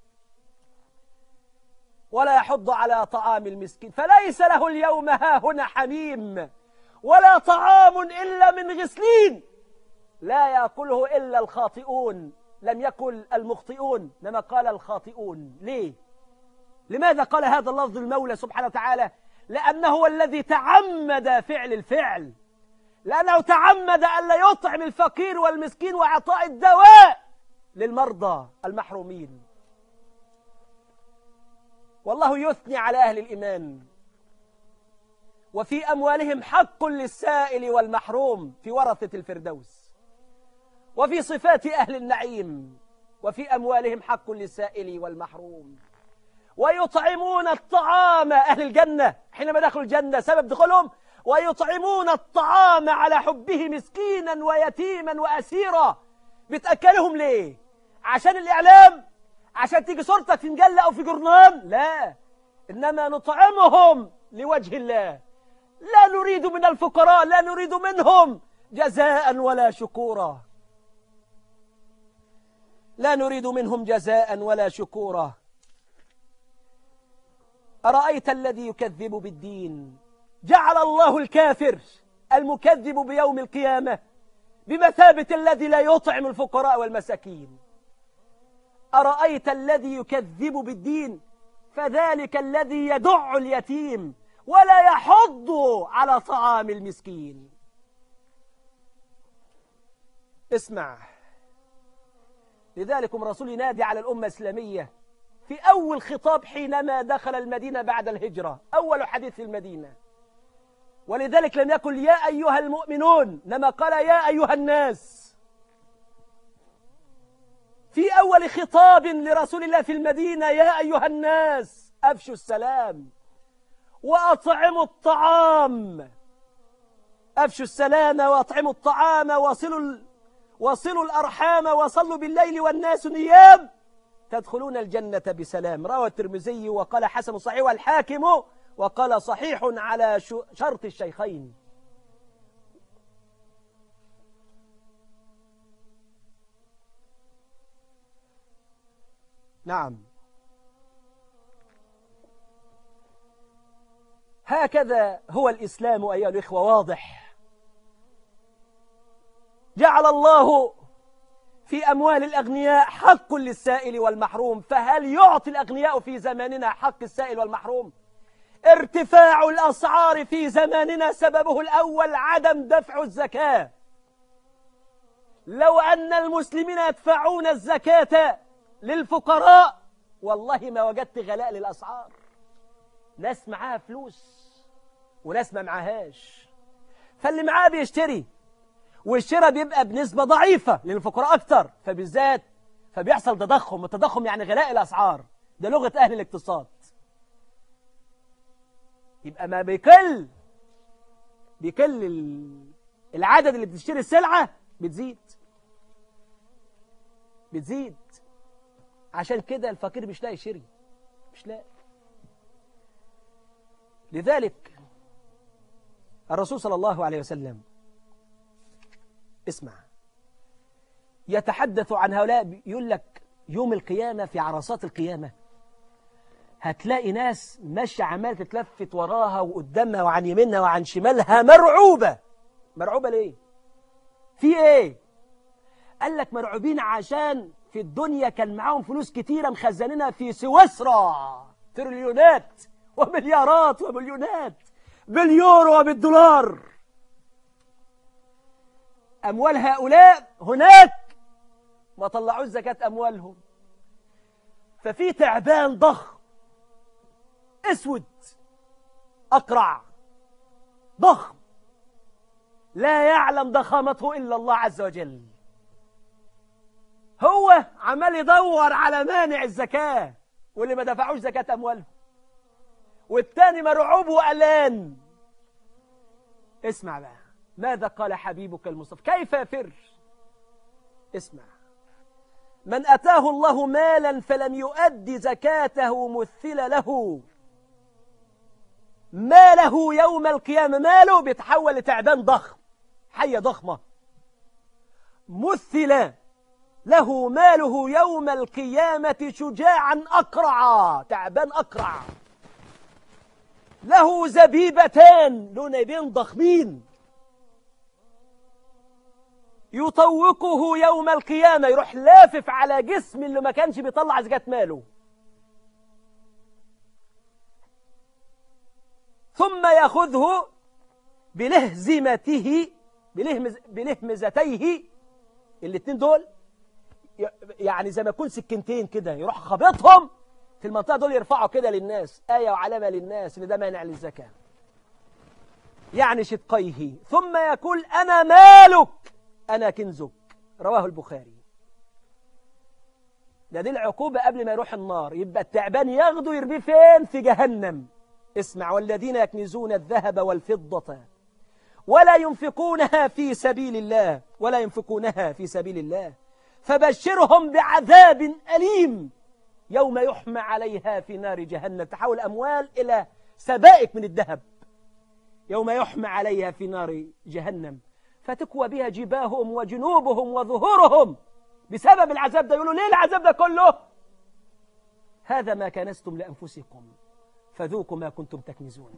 ولا يحض على طعام المسكين. فليس له اليوم هاهنا حميم ولا طعام إلا من غسلين، لا يأكله إلا الخاطئون، لم يأكل المخطئون، لما قال الخاطئون. ليه؟ لماذا قال هذا اللفظ المولى سبحانه وتعالى؟ لأنه هو الذي تعمد فعل الفعل، لأنه تعمد أن لا يطعم الفقير والمسكين وإعطاء الدواء للمرضى المحرومين. والله يثني على أهل الإيمان: وفي أموالهم حق للسائل والمحروم، في ورثة الفردوس. وفي صفات أهل النعيم: وفي أموالهم حق للسائل والمحروم. ويطعمون الطعام، أهل الجنة حينما دخلوا الجنة سبب دخولهم: ويطعمون الطعام على حبه مسكينا ويتيما وأسيرا. بتأكلهم ليه؟ عشان الإعلام؟ عشان تيجي صورتك في مجلة أو في جورنال؟ لا، إنما نطعمهم لوجه الله، لا نريد من الفقراء، لا نريد منهم جزاء ولا شكورا، لا نريد منهم جزاء ولا شكورا. أرأيت الذي يكذب بالدين؟ جعل الله الكافر المكذب بيوم القيامة بمثابة الذي لا يطعم الفقراء والمساكين. أرأيت الذي يكذب بالدين؟ فذلك الذي يدع اليتيم ولا يحض على طعام المسكين. اسمع، لذلك الرسول ينادي على الأمة الإسلامية في أول خطاب حينما دخل المدينة بعد الهجرة، أول حديث في المدينة. ولذلك لم يقل يا أيها المؤمنون، إنما قال يا أيها الناس. في أول خطاب لرسول الله في المدينة: يا أيها الناس أفشوا السلام وأطعموا الطعام. أفشوا السلام وأطعموا الطعام وصلوا الأرحام وصلوا بالليل والناس نيام تدخلون الجنة بسلام. روى الترمذي وقال حسن صحيح، والحاكم وقال صحيح على شرط الشيخين. نعم، هكذا هو الإسلام أيها الإخوة، واضح. جعل الله في أموال الأغنياء حق للسائل والمحروم، فهل يعطي الأغنياء في زماننا حق السائل والمحروم؟ ارتفاع الأسعار في زماننا سببه الأول عدم دفع الزكاة. لو أن المسلمين يدفعون الزكاة للفقراء والله ما وجدت غلاء للأسعار. ناس معاها فلوس وناس ما معاهاش، فاللي معاه بيشتري، والشراء بيبقى بنسبة ضعيفة للفقراء أكتر، فبالذات فبيحصل تضخم، والتضخم يعني غلاء الأسعار، ده لغة أهل الاقتصاد. يبقى ما بيقل العدد اللي بتشتري السلعة بتزيد. عشان كده الفقير مش لاقي يشتري، مش لاقي. لذلك الرسول صلى الله عليه وسلم، اسمع، يتحدث عن هؤلاء، يقول لك يوم القيامة في عرصات القيامة هتلاقي ناس ماشية عمالة تتلفت وراها وقدامها وعن يمينها وعن شمالها مرعوبة. مرعوبة ليه؟ في ايه؟ قال لك مرعوبين عشان في الدنيا كان معاهم فلوس كتيرة مخزنينها في سويسرا، تريليونات ومليارات ومليونات باليورو وبالدولار. أموال هؤلاء هناك ما طلعوش زكاة أموالهم، ففي تعبان ضخم اسود أقرع ضخم لا يعلم ضخامته إلا الله عز وجل، هو عمال يدور على مانع الزكاة واللي ما دفعوش زكاة أموالهم، والتاني مرعوب وقلان. اسمع بقى ماذا قال حبيبك المصطفى كيف يفر. اسمع: من أتاه الله مالا فلم يؤد زكاته مثل له ماله يوم القيامة. ماله بيتحول لتعبان ضخم، حية ضخمة، مثل له ماله يوم القيامة شجاعا أقرع، تعبان أقرع له زبيبتان، له نيبين ضخمين، يطوقه يوم القيامة، يروح لافف على جسم اللي ما كانش بيطلع زكاة ماله، ثم يأخذه بلهزمته بلهمزتيه، الاتنين دول يعني زي ما يكون سكنتين كده، يروح خبطهم في المنطقة دول، يرفعوا كده للناس آية وعلامة للناس إن ده مانع للزكاة، يعني شدقيه، ثم يقول أنا مالك أنا كنزك. رواه البخاري. دي العقوبة قبل ما يروح النار. يبقى التعبان ياخده يرميه فين؟ في جهنم. اسمع: والذين يكنزون الذهب والفضة ولا ينفقونها في سبيل الله فبشرهم بعذاب أليم يوم يحمى عليها في نار جهنم. تحول أموال إلى سبائك من الذهب، يوم يحمى عليها في نار جهنم فتكوى بها جباههم وجنوبهم وظهورهم بسبب العذاب ده. يقولوا ليه العذاب ده كله؟ هذا ما كنزتم لأنفسكم فذوقوا ما كنتم تكنزون.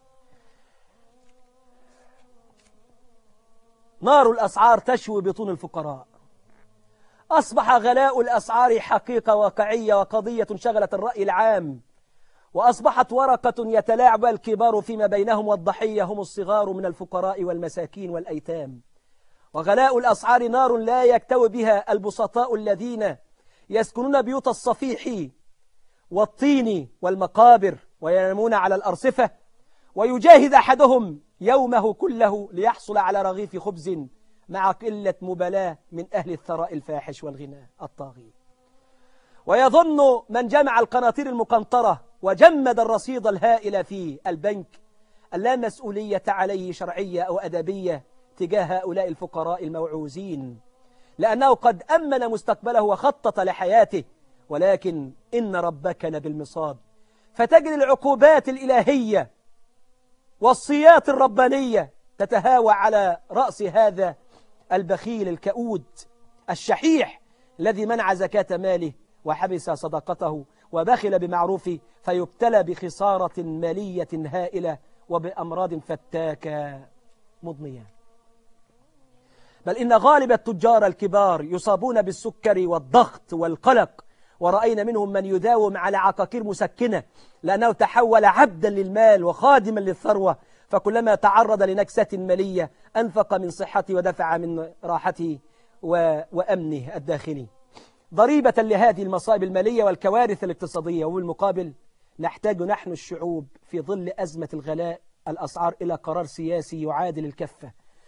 نار الأسعار تشوي بطون الفقراء. أصبح غلاء الأسعار حقيقة واقعية وقضية شغلت الرأي العام، وأصبحت ورقة يتلاعب الكبار فيما بينهم، والضحية هم الصغار من الفقراء والمساكين والأيتام. وغلاء الأسعار نار لا يكتوي بها البسطاء الذين يسكنون بيوت الصفيح والطين والمقابر وينامون على الأرصفة، ويجاهد أحدهم يومه كله ليحصل على رغيف خبز مع قلة مبالاة من أهل الثراء الفاحش والغنى الطاغي. ويظن من جمع القناطير المقنطرة وجمد الرصيد الهائل في البنك لا مسؤولية عليه شرعية أو أدبية تجاه هؤلاء الفقراء الموعوزين، لأنه قد أمن مستقبله وخطط لحياته، ولكن إن ربك لبالمرصاد. فتجد العقوبات الإلهية والصيات الربانية تتهاوى على رأس هذا البخيل الكؤود الشحيح الذي منع زكاة ماله وحبس صدقته وبخل بمعروفه، فيبتلى بخسارة مالية هائلة وبأمراض فتاكة مضنية. بل إن غالب التجار الكبار يصابون بالسكر والضغط والقلق، ورأينا منهم من يداوم على عقاقير مسكنة لأنه تحول عبدا للمال وخادما للثروة، فكلما تعرض لنكسة مالية أنفق من صحته ودفع من راحته وأمنه الداخلي ضريبة لهذه المصائب المالية والكوارث الاقتصادية. وبالمقابل نحتاج نحن الشعوب في ظل أزمة الغلاء الأسعار إلى قرار سياسي يعادل الكفة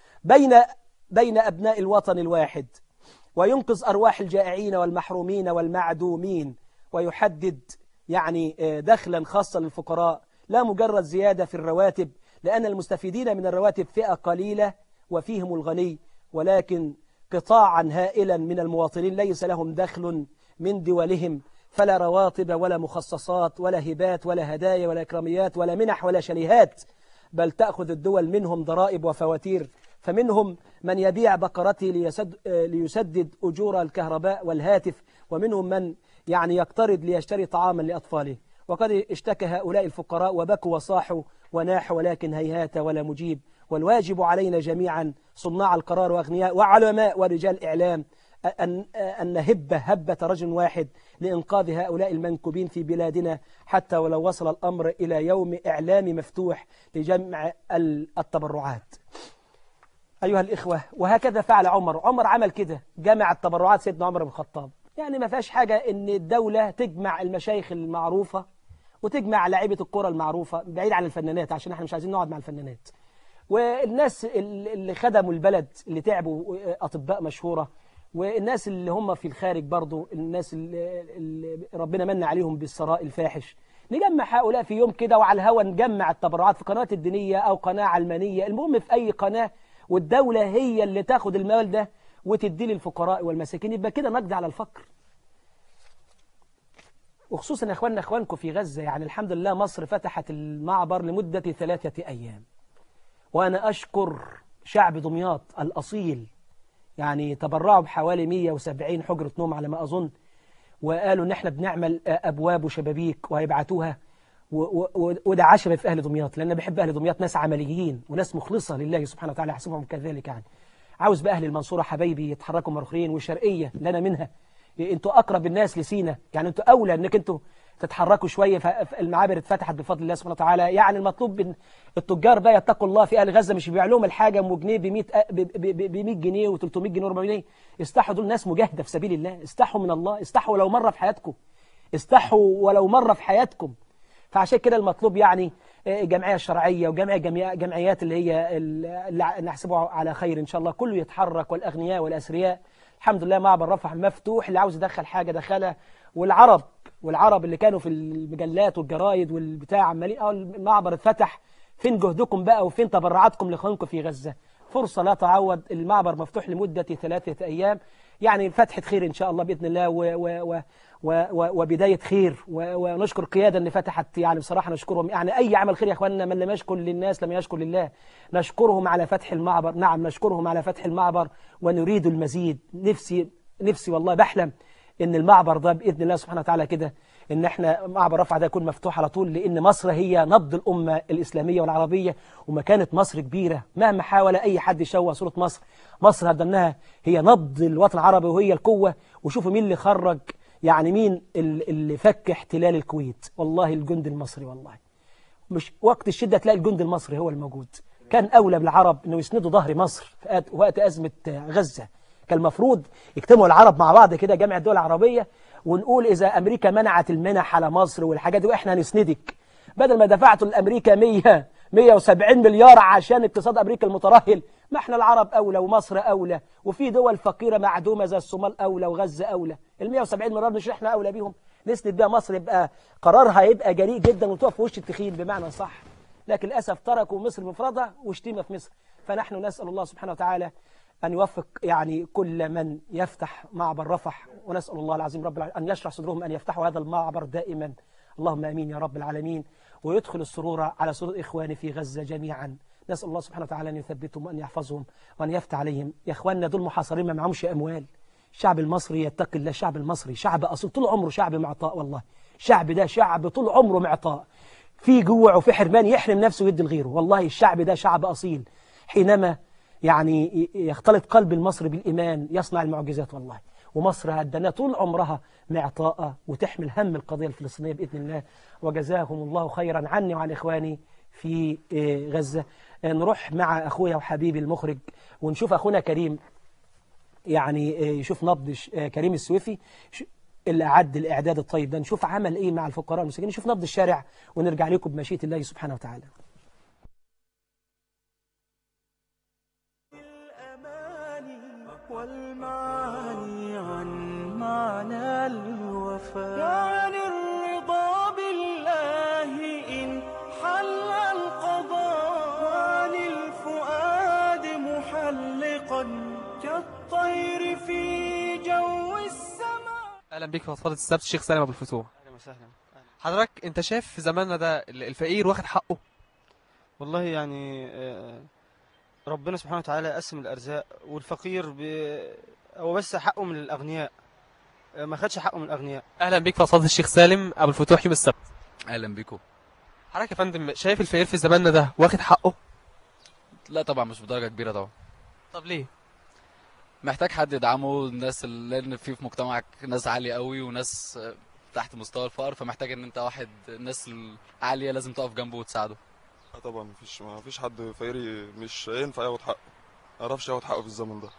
بين أبناء الوطن الواحد، وينقذ أرواح الجائعين والمحرومين والمعدومين، ويحدد يعني دخلا خاصا للفقراء، لا مجرد زيادة في الرواتب، لأن المستفيدين من الرواتب فئة قليلة وفيهم الغني، ولكن قطاعا هائلا من المواطنين ليس لهم دخل من دولهم، فلا رواتب ولا مخصصات ولا هبات ولا هدايا ولا إكراميات ولا منح ولا شاليهات، بل تأخذ الدول منهم ضرائب وفواتير. فمنهم من يبيع بقرته ليسدد أجور الكهرباء والهاتف، ومنهم من يعني يقترض ليشتري طعاما لأطفاله. وقد اشتكى هؤلاء الفقراء وبكوا وصاحوا وناحوا، ولكن هيهات ولا مجيب. والواجب علينا جميعا صناع القرار وأغنياء وعلماء ورجال إعلام أن نهب هبة رجل واحد لإنقاذ هؤلاء المنكوبين في بلادنا، حتى ولو وصل الأمر إلى يوم إعلامي مفتوح لجمع التبرعات. أيها الإخوة، وهكذا فعل عمر عمل كده، جمع التبرعات سيدنا عمر بن الخطاب. يعني ما فيهاش حاجة إن الدولة تجمع المشايخ المعروفة وتجمع لاعيبة الكرة المعروفة، بعيد عن الفنانات، عشان احنا مش عايزين نقعد مع الفنانات. والناس اللي خدموا البلد، اللي تعبوا، أطباء مشهورة، والناس اللي هم في الخارج برضو، الناس اللي ربنا من عليهم بالثراء الفاحش، نجمع هؤلاء في يوم كده وعلى الهوا، نجمع التبرعات في قناة الدينية أو قناة علمانية، المهم في أي قناة، والدولة هي اللي تاخد المال ده وتدي للفقراء والمساكين، يبقى كده نقضي على الفقر. وخصوصا يا اخوانكم في غزة، يعني الحمد لله مصر فتحت المعبر لمدة 3 أيام، وأنا أشكر شعب دمياط الأصيل، يعني تبرعوا بحوالي 170 حجرة نوم على ما أظن، وقالوا إن إحنا بنعمل أبواب وشبابيك وهيبعتوها، وده عشم في أهل دمياط، لأن بحب أهل دمياط، ناس عمليين وناس مخلصة لله سبحانه وتعالى، يحسبهم كذلك. يعني عاوز بأهل المنصورة حبايبي يتحركوا مرخرين، والشرقية لنا منها، انتوا أقرب الناس لسينا، يعني انتوا أولى أنك انتوا تتحركوا شوية. المعابر اتفتحت بفضل الله سبحانه وتعالى. يعني المطلوب من التجار بقى يتقوا الله في أهل غزة، مش يبيع لهم الحاجة أم جنيه ب 100 جنيه و300 جنيه و400 جنيه. استحوا، دول ناس مجاهدة في سبيل الله، استحوا من الله، استحوا ولو مرة في حياتكم، استحوا ولو مرة في حياتكم. فعشان كده المطلوب يعني الجمعية الشرعية وجمع جمعيات اللي هي اللي نحسبها على خير إن شاء الله، كله يتحرك، والأغنياء والأثرياء. الحمد لله معبر رفح مفتوح، اللي عاوز يدخل حاجة دخلها. والعرب اللي كانوا في المجلات والجرايد والبتاع عمالين، المعبر اتفتح، فين جهدكم بقى وفين تبرعاتكم لاخوانكم في غزة؟ فرصة لا تعوض. المعبر مفتوح لمدة 3 أيام، يعني فتحة خير إن شاء الله بإذن الله، وبداية خير. ونشكر القيادة اللي فتحت، يعني بصراحة نشكرهم. يعني أي عمل خير يا أخواننا، من لم يشكر للناس لم يشكر لله. نشكرهم على فتح المعبر، نعم نشكرهم على فتح المعبر، ونريد المزيد. نفسي والله بحلم إن المعبر ده بإذن الله سبحانه وتعالى كده، إن إحنا معبر رفح ده يكون مفتوح على طول، لأن مصر هي نبض الأمة الإسلامية والعربية، ومكانة مصر كبيرة. مهما حاول أي حد يشوه صورة مصر، مصر هدناها هي نبض الوطن العربي وهي القوة. وشوفوا مين اللي خرج، يعني مين اللي فك احتلال الكويت؟ والله الجند المصري. والله مش وقت الشدة تلاقي الجند المصري هو الموجود. كان أولى بالعرب إنه يسندوا ظهر مصر في وقت أزمة غزة. كان المفروض يجتمعوا العرب مع بعض كده، جامعة الدول العربية، ونقول إذا أمريكا منعت المنح على مصر والحاجات دي، وإحنا هنسندك، بدل ما دفعتوا لأمريكا 170 مليار عشان اقتصاد أمريكا المترهل. ما إحنا العرب أولى، ومصر أولى، وفي دول فقيرة معدومة زي الصومال أولى، وغزة أولى. ال 170 مليار مش إحنا أولى بيهم؟ نسند بيها مصر، يبقى قرارها يبقى جريء جدا، وتقف في وش التخين بمعنى صح. لكن للأسف تركوا مصر مفردة واشتيمة في مصر. فنحن نسأل الله سبحانه وتعالى أن يوفق يعني كل من يفتح معبر رفح، ونسأل الله العظيم رب العالمين أن يشرح صدورهم أن يفتحوا هذا المعبر دائما. اللهم آمين يا رب العالمين، ويدخل السرور على سرور إخواني في غزة جميعا. نسأل الله سبحانه وتعالى أن يثبتهم وأن يحفظهم وأن يفتح عليهم. يا إخواننا دول محاصرين، ما معهمش أموال. الشعب المصري يتقي الله، الشعب المصري شعب أصيل، طول عمره شعب معطاء. والله الشعب ده شعب طول عمره معطاء، في جوع وفي حرمان، يحرم نفسه ويدي لغيره. والله الشعب ده شعب أصيل، حينما يعني يختلط قلب المصري بالإيمان يصنع المعجزات. والله ومصر هدنا طول عمرها معطاءة، وتحمل هم القضية الفلسطينية بإذن الله. وجزاهم الله خيرا عني وعن إخواني في غزة. نروح مع أخويا وحبيبي المخرج ونشوف أخونا كريم، يعني يشوف نبض كريم السويفي اللي أعد الإعداد الطيب ده، نشوف عمل إيه مع الفقراء المساكين، نشوف نبض الشارع، ونرجع لكم بمشيئة الله سبحانه وتعالى. والمعاني عن معنى الوفاء، وعن الرضا بالله إن حل القضاء، وعن الفؤاد محلقا كالطير في جو السماء. اهلا بيك في فضيلة السبت الشيخ سالم ابو الفتوح. اهلا وسهلا. حضرتك انت شايف في زماننا ده الفقير واخد حقه؟ والله يعني ربنا سبحانه وتعالى قسم الأرزاق، والفقير هو بس حقه من الأغنياء، ما خدش حقه من الأغنياء. اهلا بيك في فضيلة الشيخ سالم ابو الفتوح يوم السبت. اهلا بيكم. حضرتك يا فندم شايف الفقير في زماننا ده واخد حقه؟ لا طبعا مش بدرجه كبيره طبعا. طب ليه؟ محتاج حد يدعمه، الناس لان في مجتمعك ناس عاليه قوي وناس تحت مستوى الفقر، فمحتاج ان انت واحد الناس العاليه لازم تقف جنبه وتساعده. طبعا ما فيش حد فقير مش هينفع ياخد حقه، ما يعرفش ياخد حقه في الزمن ده.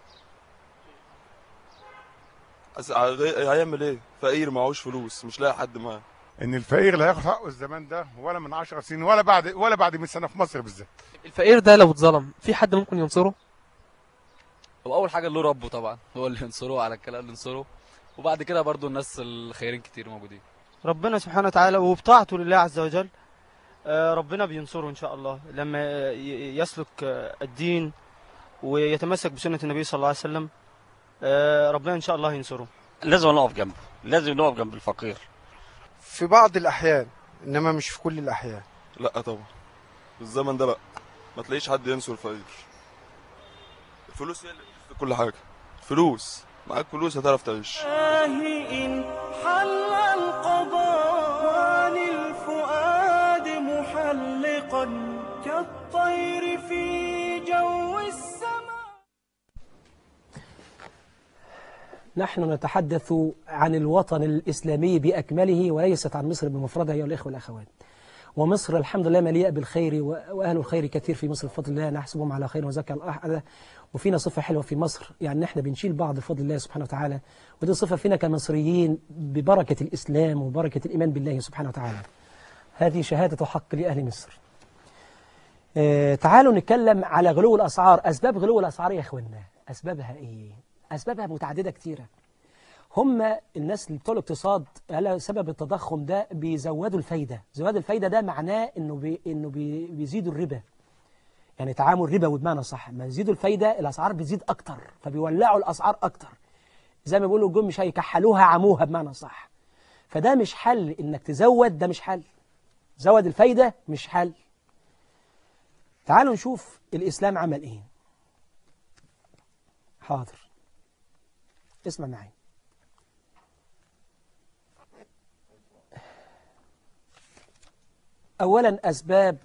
هيعمل ايه؟ فقير معهوش فلوس، مش لاقي حد معاه. ان الفقير لا ياخد حقه الزمان ده ولا من 10 سنين ولا بعد 100 سنه في مصر بالذات. الفقير ده لو اتظلم في حد ممكن ينصره؟ هو اول حاجه له ربه طبعا، هو اللي ينصره على الكلام اللي ينصره، وبعد كده برضو الناس الخيرين كتير موجودين. ربنا سبحانه وتعالى وبطاعته لله عز وجل ربنا بينصره إن شاء الله لما يسلك الدين ويتمسك بسنة النبي صلى الله عليه وسلم. ربنا إن شاء الله ينصره. لازم نقف جنبه، لازم نقف جنب الفقير في بعض الأحيان، إنما مش في كل الأحيان. لا طبعا في الزمن ده لا، ما تلاقيش حد ينصر الفقير. الفلوس هي اللي في كل حاجه، فلوس معاك فلوس هتعرف تعيش. إن حل القضاء عن الفؤاد محلقا كالطير في جو السماء. نحن نتحدث عن الوطن الإسلامي بأكمله وليست عن مصر بمفردها أيها الإخوة والأخوات. ومصر الحمد لله مليئة بالخير وأهل الخير كثير في مصر بفضل الله، نحسبهم على خير وزكى الأحد. وفينا صفة حلوة في مصر، يعني احنا بنشيل بعض بفضل الله سبحانه وتعالى، ودي صفة فينا كمصريين ببركة الإسلام وبركة الإيمان بالله سبحانه وتعالى. هذه شهادة حق لأهل مصر. تعالوا نتكلم على غلو الأسعار. أسباب غلو الأسعار يا إخوانا أسبابها إيه؟ أسبابها متعددة كتيرة. هم الناس اللي بتوع الاقتصاد على سبب التضخم ده بيزودوا الفايدة. زواد الفايدة ده معناه إنه بيزيدوا الربا، يعني تعامل ربوي بمعنى صح. ما يزيدوا الفايدة الأسعار بتزيد أكتر، فبيولعوا الأسعار أكتر، زي ما بيقولوا الجم مش هيكحلوها عموها بمعنى صح. فده مش حل، إنك تزود ده مش حل، زود الفايدة مش حل. تعالوا نشوف الإسلام عمل إيه. حاضر اسمع معي. أولا أسباب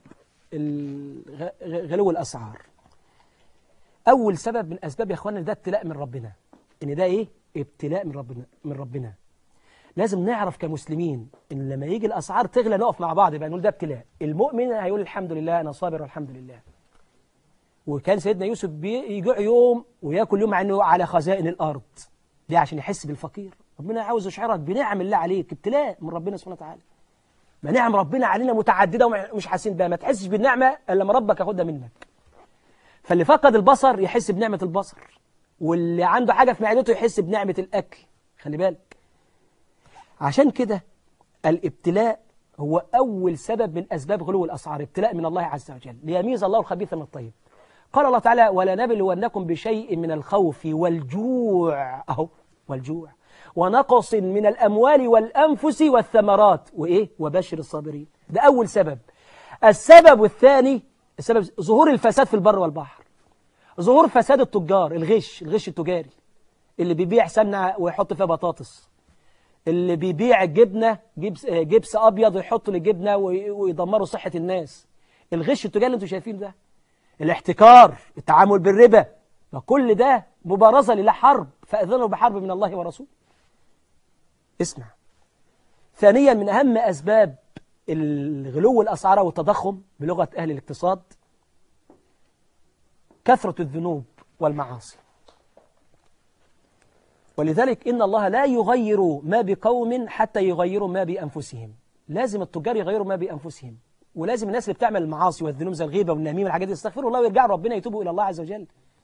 غلو الأسعار. أول سبب من أسباب يا أخوانا ده ابتلاء من ربنا. إن ده إيه؟ ابتلاء من ربنا. لازم نعرف كمسلمين إن لما يجي الأسعار تغلى نقف مع بعض يبقى نقول ده ابتلاء. المؤمن هيقول الحمد لله أنا صابر والحمد لله. وكان سيدنا يوسف بيجوع يوم وياكل يوم مع إنه على خزائن الأرض، دي عشان يحس بالفقير. ربنا عاوز يشعرك بنعم الله عليك، ابتلاء من ربنا سبحانه وتعالى. ما نعم ربنا علينا متعددة ومش حاسين بها، ما تحسش بالنعمة إلا لما ربك ياخدها منك. فاللي فقد البصر يحس بنعمة البصر، واللي عنده حاجة في معدته يحس بنعمة الأكل. خلي بالك. عشان كده الابتلاء هو أول سبب من أسباب غلو الأسعار، ابتلاء من الله عز وجل ليميز الله الخبيث من الطيب. قال الله تعالى ولنبلونكم بشيء من الخوف والجوع، أهو والجوع، ونقص من الأموال والأنفس والثمرات وإيه وبشر الصابرين. ده أول سبب. السبب الثاني السبب ظهور الفساد في البر والبحر، ظهور فساد التجار، الغش التجاري، اللي بيبيع سمنة ويحط فيها بطاطس، اللي بيبيع الجبنة جبس أبيض ويحط للجبنة ويدمروا صحة الناس. الغش التجاري اللي انتم شايفين ده، الاحتكار، التعامل بالربا، وكل ده مبارزة لله، حرب، فأذنوا بحرب من الله ورسوله. اسمع. ثانيا من أهم أسباب الغلو الأسعار والتضخم بلغة أهل الاقتصاد كثرة الذنوب والمعاصي. ولذلك إن الله لا يغير ما بقوم حتى يغيروا ما بأنفسهم. لازم التجار يغيروا ما بأنفسهم، ولازم الناس اللي بتعمل المعاصي والذنوب زي الغيبة والنميمة والحاجات دي يستغفروا الله ويرجعوا ربنا يتوبوا إلى الله عز وجل.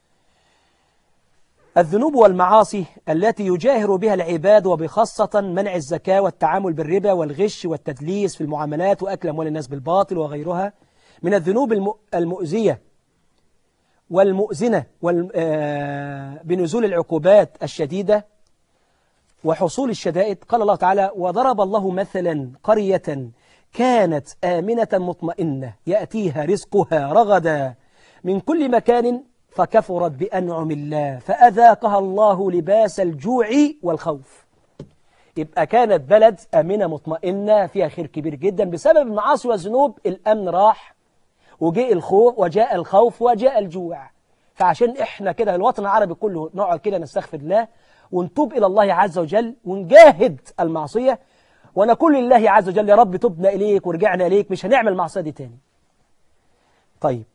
الذنوب والمعاصي التي يجاهر بها العباد، وبخاصة منع الزكاة والتعامل بالربا والغش والتدليس في المعاملات وأكل أموال الناس بالباطل وغيرها من الذنوب المؤذية والمؤذنة بنزول العقوبات الشديدة وحصول الشدائد. قال الله تعالى وضرب الله مثلا قرية كانت آمنة مطمئنة يأتيها رزقها رغدا من كل مكان فكفرت بأنعم الله فأذاقها الله لباس الجوع والخوف. يبقى كانت بلد آمنة مطمئنة فيها خير كبير جدا، بسبب المعاصي والذنوب الأمن راح وجاء الخوف وجاء الخوف وجاء الجوع. فعشان احنا كده الوطن العربي كله نقعد كده نستغفر الله ونتوب إلى الله عز وجل ونجاهد المعصية ونقول لله عز وجل يا رب تبنا إليك ورجعنا إليك، مش هنعمل المعصية دي تاني. طيب،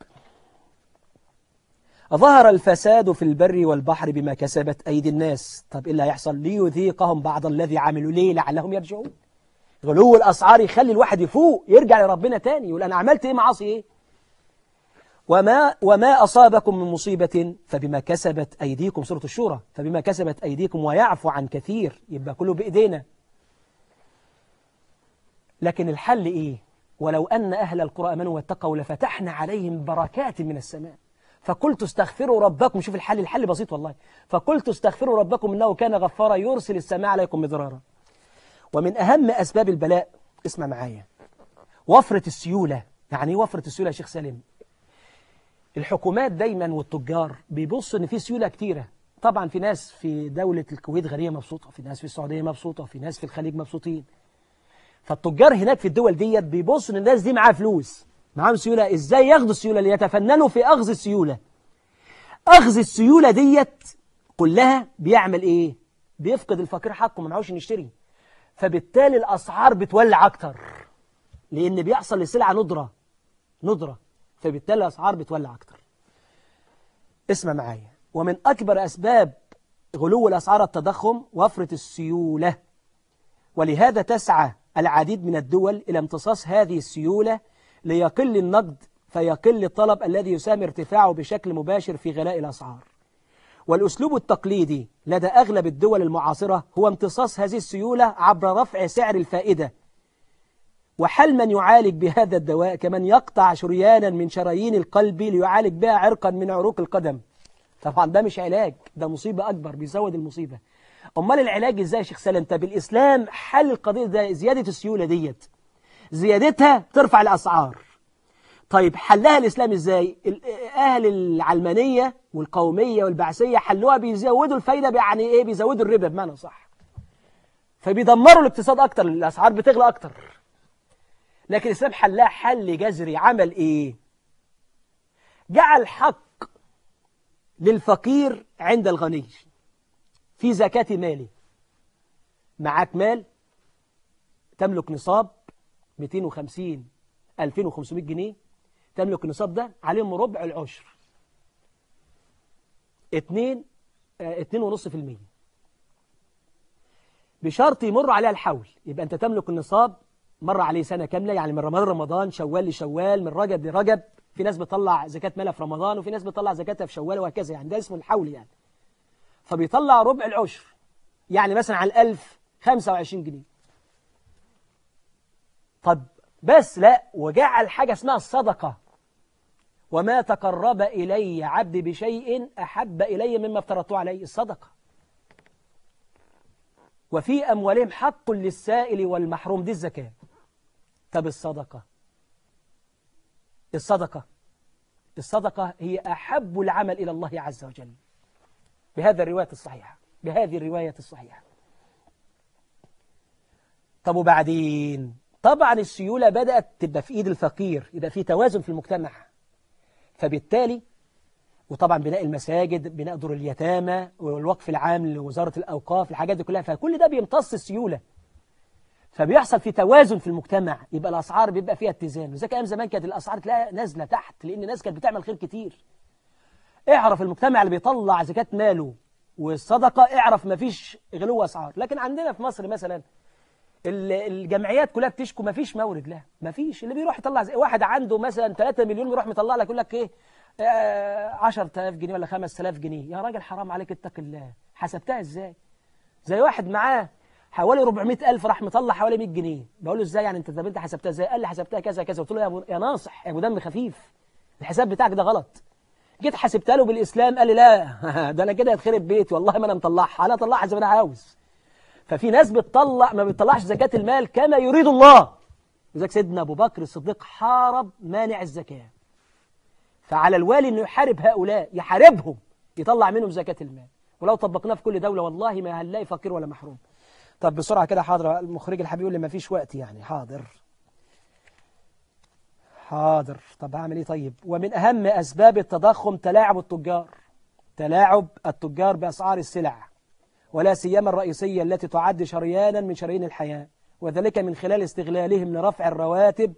ظهر الفساد في البر والبحر بما كسبت أيدي الناس. طب إيه اللي هيحصل؟ ليذيقهم بعض الذي عملوا ليه لعلهم يرجعون. غلو الأسعار يخلي الواحد يفوق يرجع لربنا تاني، يقول أنا عملت إيه معاصي إيه؟ وما أصابكم من مصيبة فبما كسبت أيديكم، سورة الشورى، فبما كسبت أيديكم ويعفو عن كثير، يبقى كله بإيدينا. لكن الحل إيه؟ ولو أن أهل القرى آمنوا واتقوا لفتحنا عليهم بركات من السماء فقلت استغفروا ربكم. شوف الحل بسيط والله. فقلت استغفروا ربكم إنه كان غفارا يرسل السماء عليكم مدرارا. ومن أهم أسباب البلاء، اسمع معايا، وفرة السيولة. يعني ايه وفرة السيولة يا شيخ سالم؟ الحكومات دايما والتجار بيبصوا ان في سيولة كتيرة. طبعا في ناس في دولة الكويت غنية مبسوطة، في ناس في السعودية مبسوطة، في ناس في الخليج مبسوطين. فالتجار هناك في الدول ديت بيبصوا ان الناس دي معاها فلوس، معاهم سيولة، ازاي ياخدوا السيولة؟ ليتفننوا في أخذ السيولة. أخذ السيولة ديت كلها بيعمل ايه؟ بيفقد الفقير حقه، ما معهوش نشتري، فبالتالي الأسعار بتولع أكتر، لأن بيحصل للسلعة ندرة، فبالتالي الأسعار بتولع أكتر. اسمع معايا، ومن أكبر أسباب غلو الأسعار التضخم وفرة السيولة، ولهذا تسعى العديد من الدول إلى امتصاص هذه السيولة ليقل النقد فيقل الطلب الذي يساهم ارتفاعه بشكل مباشر في غلاء الأسعار. والأسلوب التقليدي لدى أغلب الدول المعاصرة هو امتصاص هذه السيولة عبر رفع سعر الفائدة، وحل من يعالج بهذا الدواء كمن يقطع شريانا من شرايين القلب ليعالج بها عرقا من عروق القدم. طبعا ده مش علاج، ده مصيبة أكبر، بيزود المصيبة. أمال العلاج إزاي يا شيخ سالم؟ طب الإسلام حل القضية ده، زيادة السيولة ديت، زيادتها ترفع الأسعار. طيب حلها الإسلام إزاي؟ أهل العلمانية والقومية والبعثية حلوها بيزودوا الفايدة، يعني إيه؟ بيزودوا الربا بمعنى صح، فبيدمروا الاقتصاد أكتر، الأسعار بتغلى أكتر. لكن الإسلام حلها حل جذري. عمل إيه؟ جعل حق للفقير عند الغني في زكاة مالي. معاك مال تملك نصاب 250 2500 جنيه، تملك النصاب ده عليهم ربع العشر 2.5%، بشرط يمر عليها الحول. يبقى أنت تملك النصاب مر عليه سنة كاملة، يعني من رمضان، شوال لشوال، من رجب لرجب. في ناس بتطلع زكاة مالها في رمضان وفي ناس بتطلع زكاتها في شوال وهكذا، يعني ده اسمه الحول يعني. فبيطلع ربع العشر، يعني مثلا على 1000 25 جنيه. طب بس لا، وجعل حاجة اسمها الصدقة. وما تقرب إلي عبدي بشيء أحب إلي مما افترضته عليه، الصدقة. وفي أموالهم حق للسائل والمحروم، دي الزكاة. طب الصدقة هي أحب العمل إلى الله عز وجل بهذه الرواية الصحيحة. طب وبعدين؟ طبعا السيولة بدأت تبقى في إيد الفقير، يبقى في توازن في المجتمع، فبالتالي وطبعا بناء المساجد، بناء دور اليتامى، والوقف العام لوزارة الأوقاف، الحاجات دي كلها، فكل ده بيمتص السيولة، فبيحصل في توازن في المجتمع، يبقى الأسعار بيبقى فيها اتزان. وزي أيام زمان كانت الأسعار تلاقيها نازلة تحت، لأن الناس كانت بتعمل خير كتير. اعرف المجتمع اللي بيطلع زكاة ماله والصدقة، اعرف مفيش غلو أسعار. لكن عندنا في مصر مثلا الجمعيات كلها بتشكو مفيش مورد، لا مفيش. اللي بيروح يطلع واحد عنده مثلا 3 مليون يروح مطلع لك يقول لك ايه 10,000 جنيه ولا 5,000 جنيه. يا راجل حرام عليك، اتق الله. حسبتها ازاي؟ زي واحد معاه حوالي 400,000 راح مطلع حوالي 100 جنيه. بقول له ازاي يعني انت حسبتها ازاي؟ قال لي حسبتها كذا كذا. قلت له يا ناصح، يا ابو دم خفيف، الحساب بتاعك ده غلط. جيت حسبتها له بالاسلام قال لي لا ده انا كده هتخرب بيتي، والله ما انا مطلعها، انا اطلعها زي ما انا عاوز. ففي ناس بتطلع ما بتطلعش زكاة المال كما يريد الله. لذلك سيدنا أبو بكر الصديق حارب مانع الزكاة، فعلى الوالي أنه يحارب هؤلاء، يحاربهم، يطلع منهم زكاة المال. ولو طبقناه في كل دولة والله ما هنلاقي فقير ولا محروم. طب بسرعة كده، حاضر المخرج الحبيب يقول لي ما فيش وقت يعني. حاضر. طب هعمل ايه طيب؟ ومن أهم أسباب التضخم تلاعب التجار بأسعار السلع، ولا سيما الرئيسية التي تعد شريانا من شرايين الحياة، وذلك من خلال استغلالهم لرفع الرواتب.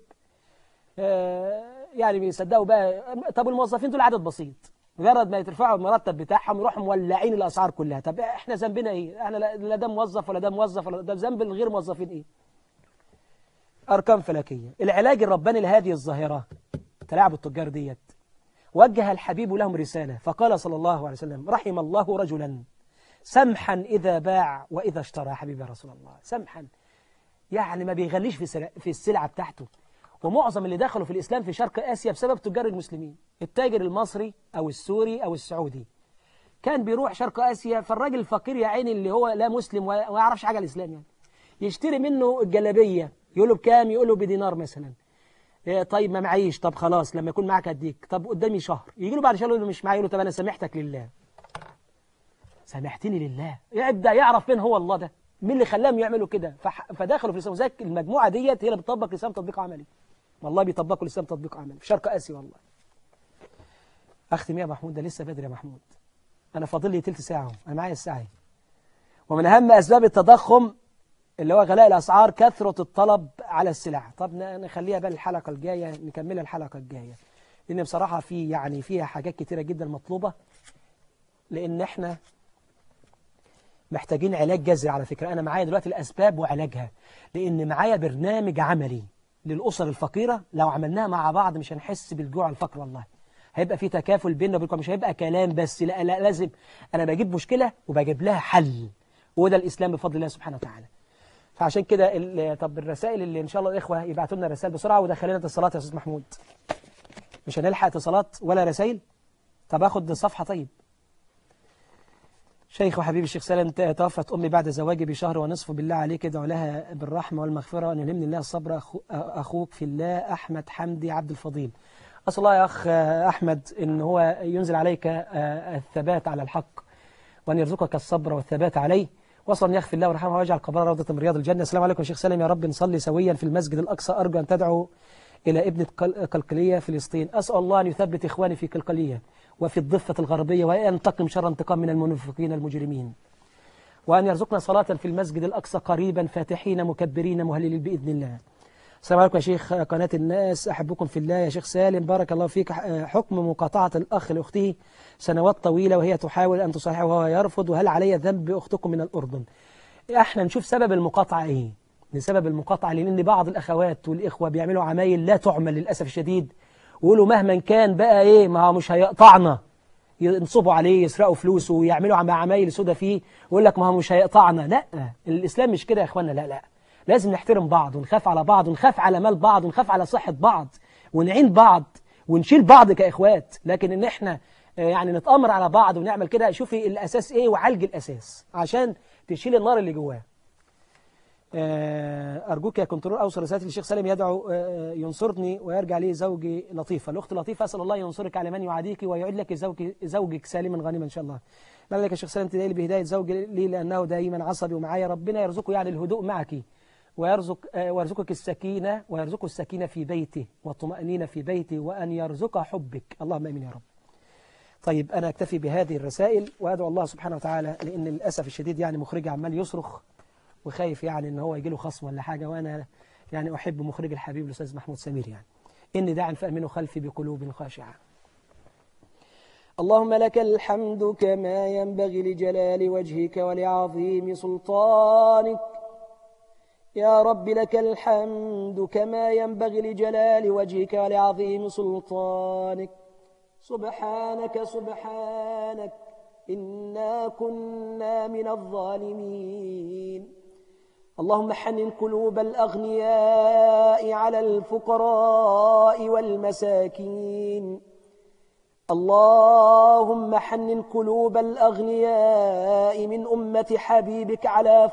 يعني بيصدقوا بقى. طب الموظفين دول عدد بسيط، مجرد ما يترفعوا المرتب بتاعهم يروحوا مولعين الأسعار كلها. طب احنا ذنبنا ايه؟ احنا لا ده موظف ولا ده موظف ولا ده، ذنب الغير موظفين ايه؟ أرقام فلكية. العلاج الرباني لهذه الظاهرة تلاعب التجار ديت، وجه الحبيب لهم رسالة فقال صلى الله عليه وسلم: رحم الله رجلا سمحا إذا باع وإذا اشترى. يا حبيبي يا رسول الله، سمحا يعني ما بيغليش في السلعة بتاعته. ومعظم اللي دخلوا في الإسلام في شرق آسيا بسبب تجار المسلمين. التاجر المصري أو السوري أو السعودي كان بيروح شرق آسيا، فالراجل الفقير يا عيني اللي هو لا مسلم وما يعرفش حاجة عن الإسلام يعني يشتري منه الجلابية، يقول له بكام؟ يقول له بدينار مثلا. طيب ما معيش. طب خلاص لما يكون معاك هديك. طب قدامي شهر. يجي له بعد شهر يقول له مش معايا. يقول له طب أنا سامحتك لله. سامحتني لله. يبدأ يعرف مين هو الله ده، مين اللي خلاهم يعملوا كده. فدخلوا في الإسلام. زي المجموعة ديت هي اللي بتطبق الإسلام تطبيق عملي. والله بيطبقوا الإسلام تطبيق عملي في شرق آسيا. والله أختم يا محمود، ده لسه بدري يا محمود، أنا فاضل لي تلت ساعة، أنا معايا الساعة. ومن أهم أسباب التضخم اللي هو غلاء الأسعار كثرة الطلب على السلع. طب نخليها بقى الحلقة الجاية، نكملها الحلقة الجاية، لأن بصراحة فيها حاجات كتيرة جدا مطلوبة، لأن احنا محتاجين علاج جذري. على فكرة أنا معايا دلوقتي الأسباب وعلاجها، لأن معايا برنامج عملي للأسر الفقيرة. لو عملناها مع بعض مش هنحس بالجوع والفقر، والله هيبقى في تكافل بيننا وبينكم، مش هيبقى كلام بس، لا لازم أنا بجيب مشكلة وبجيب لها حل، وده الإسلام بفضل الله سبحانه وتعالى. فعشان كده طب الرسائل اللي إن شاء الله الإخوة يبعتوا لنا رسائل بسرعة، ودخلنا اتصالات يا أستاذ محمود. مش هنلحق اتصالات ولا رسائل. طب أخد صفحة. طيب شيخ وحبيبي الشيخ سالم، توفت أمي بعد زواجي بشهر ونصف، بالله عليك ادعو لها بالرحمة والمغفرة وأن يلهمني الله الصبر. أخوك في الله أحمد حمدي عبد الفضيل. أسأل الله يا أخ أحمد إن هو ينزل عليك الثبات على الحق، وأن يرزقك الصبر والثبات عليه، وصل أن يغفر الله ورحمه ويجعل قبرها روضة من رياض الجنة. السلام عليكم شيخ سالم، يا رب نصلي سويا في المسجد الأقصى. أرجو أن تدعو إلى ابنة قلقلية فلسطين. أسأل الله أن يثبت إخواني في قلقلية وفي الضفة الغربية، وأن ينتقم شر انتقام من المنافقين المجرمين، وأن يرزقنا صلاة في المسجد الأقصى قريبا فاتحين مكبرين مهللين بإذن الله. السلام عليكم يا شيخ قناة الناس، أحبكم في الله. يا شيخ سالم بارك الله فيك، حكم مقاطعة الأخ لأخته سنوات طويلة وهي تحاول أن تصححه وهو يرفض، وهل علي ذنب أختكم من الأردن؟ احنا نشوف سبب المقاطعة إيه. لسبب المقاطعة لأن بعض الأخوات والإخوة بيعملوا عمايل لا تعمل للأسف الشديد، ويقولوا مهما كان بقى إيه ما هو مش هيقطعنا، ينصبوا عليه يسرقوا فلوسه ويعملوا عمايل سودة فيه ويقول لك ما هو مش هيقطعنا. لا، الإسلام مش كده يا إخوانا. لا، لازم نحترم بعض ونخاف على بعض ونخاف على مال بعض ونخاف على صحة بعض ونعين بعض ونشيل بعض كإخوات. لكن إن إحنا يعني نتأمر على بعض ونعمل كده، شوفي الأساس إيه وعالج الأساس عشان تشيل النار اللي جواه. أرجوك يا كنترول أوصل رسالتي للشيخ سالم يدعو ينصرني ويرجع لي زوجي لطيفة. الأخت لطيفة أسأل الله ينصرك على من يعاديك ويعيد لك زوجك سالما غانما إن شاء الله. بل لك يا شيخ سالم تدعي لي بهداية زوجي لي لأنه دائما عصبي ومعايا. ربنا يرزقه يعني الهدوء معك، ويرزقك السكينة، ويرزقه السكينة في بيته والطمأنينة في بيته، وأن يرزق حبك. اللهم آمين يا رب. طيب أنا أكتفي بهذه الرسائل وأدعو الله سبحانه وتعالى، لأن للأسف الشديد يعني مخرج عمال يصرخ وخايف يعني إن هو يجي له خصم ولا حاجة، وأنا يعني أحب مخرج الحبيب الأستاذ محمود سمير يعني. إني داع فأمنوا خلفي بقلوب خاشعة. اللهم لك الحمد كما ينبغي لجلال وجهك ولعظيم سلطانك. يا رب لك الحمد كما ينبغي لجلال وجهك ولعظيم سلطانك. سبحانك سبحانك إنا كنا من الظالمين. اللهم حنن قلوب الأغنياء على الفقراء والمساكين. اللهم حنن قلوب الأغنياء من أمة حبيبك على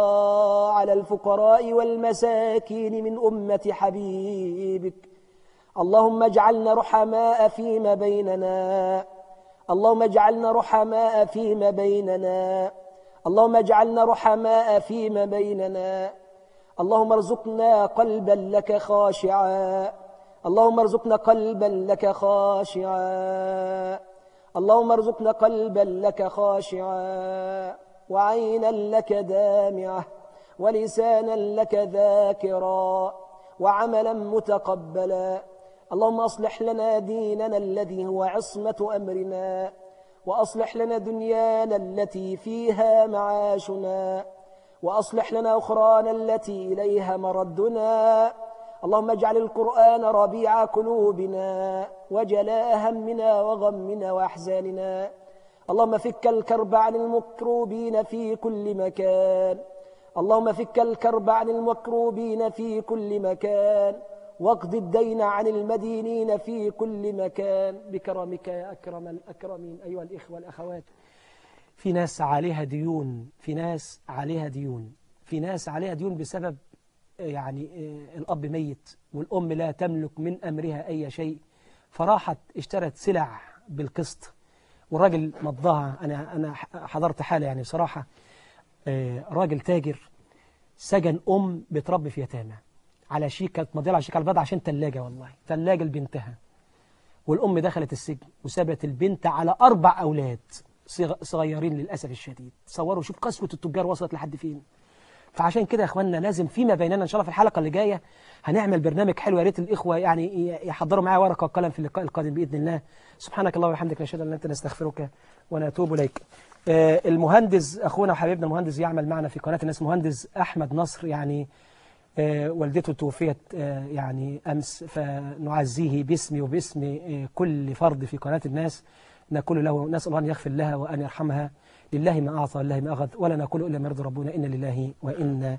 الفقراء والمساكين من أمة حبيبك. اللهم اجعلنا رحماء فيما بيننا، اللهم اجعلنا رحماء فيما بيننا، اللهم اجعلنا رحماء فيما بيننا. اللهم ارزقنا قلبا لك خاشعا، اللهم ارزقنا قلبا لك خاشعا، اللهم ارزقنا قلبا لك خاشعا، وعينا لك دامعة، ولسانا لك ذاكرا، وعملا متقبلا. اللهم أصلح لنا ديننا الذي هو عصمة أمرنا، وأصلح لنا دنيانا التي فيها معاشنا، وأصلح لنا أخرانا التي إليها مردنا. اللهم اجعل القرآن ربيع قلوبنا، وجلاء همنا وغمنا وأحزاننا. اللهم فك الكرب عن المكروبين في كل مكان، اللهم فك الكرب عن المكروبين في كل مكان، واقض الدين عن المدينين في كل مكان بكرمك يا أكرم الأكرمين. أيها الإخوة والأخوات، في ناس عليها ديون، في ناس عليها ديون، في ناس عليها ديون بسبب يعني الأب ميت والأم لا تملك من أمرها أي شيء، فراحت اشترت سلع بالقسط والراجل مضاها. أنا حضرت حالة يعني بصراحة، راجل تاجر سجن أم بتربي في يتامى على شيك، كانت مضيعة على شيك على البضع عشان تلاجة، والله تلاجة لبنتها، والأم دخلت السجن وسابت البنت على 4 أولاد صغيرين للأسف الشديد. تصوروا، شوف قسوة التجار وصلت لحد فين. فعشان كده يا اخواننا لازم فيما بيننا ان شاء الله في الحلقه اللي جايه هنعمل برنامج حلو، يا ريت الاخوه يعني يحضروا معايا ورقه وقلم في اللقاء القادم باذن الله. سبحانك اللهم وبحمدك، نشهد ان لا اله الا انت، نستغفرك ونتوب اليك. المهندس اخونا وحبيبنا المهندس يعمل معنا في قناه الناس، مهندس احمد نصر، يعني والدته توفيت يعني امس، فنعزيه باسمي وباسم كل فرد في قناه الناس. نقول له نسال الله ان يغفر لها وان يرحمها. لله ما أعطى ولله ما أخذ، ولا نقول إلا ما يرضي ربنا، إن لله وإن.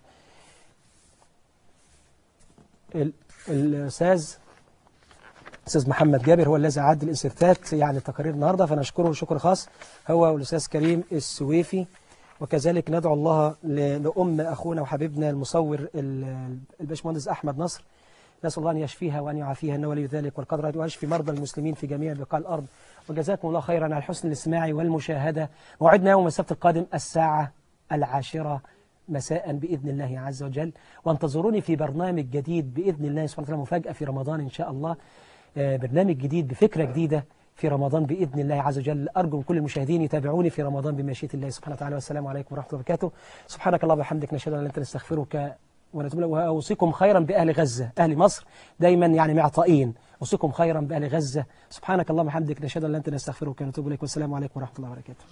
الأستاذ محمد جابر هو الذي أعد الإنسرتات يعني تقارير النهاردة، فنشكره شكر خاص هو والأستاذ كريم السويفي. وكذلك ندعو الله لأم أخونا وحبيبنا المصور الباشمهندس أحمد نصر، نسأل الله أن يشفيها وأن يعافيها، إنه ولي ذلك والقدر، ويشفي مرضى المسلمين في جميع بقاع الأرض. وجزاكم الله خيرا على حسن الاستماع والمشاهدة. موعدنا يوم السبت القادم 10:10 مساء بإذن الله عز وجل، وانتظروني في برنامج جديد بإذن الله سبحانه وتعالى، مفاجأة في رمضان إن شاء الله، برنامج جديد بفكرة جديدة في رمضان بإذن الله عز وجل. أرجو من كل المشاهدين يتابعوني في رمضان بمشيئة الله سبحانه وتعالى. والسلام عليكم ورحمة الله وبركاته. سبحانك اللهم وبحمدك، نشهد أن لا إله إلا أنت، نستغفرك ونتوب إليك. وأوصيكم خيرا بأهل غزة، أهل مصر دايما يعني معطائين، أوصيكم خيرا بأهل غزة. سبحانك اللهم وبحمدك، نشهد أن لا إله إلا أنت، نستغفرك ونتوب إليك. والسلام عليكم ورحمة الله وبركاته.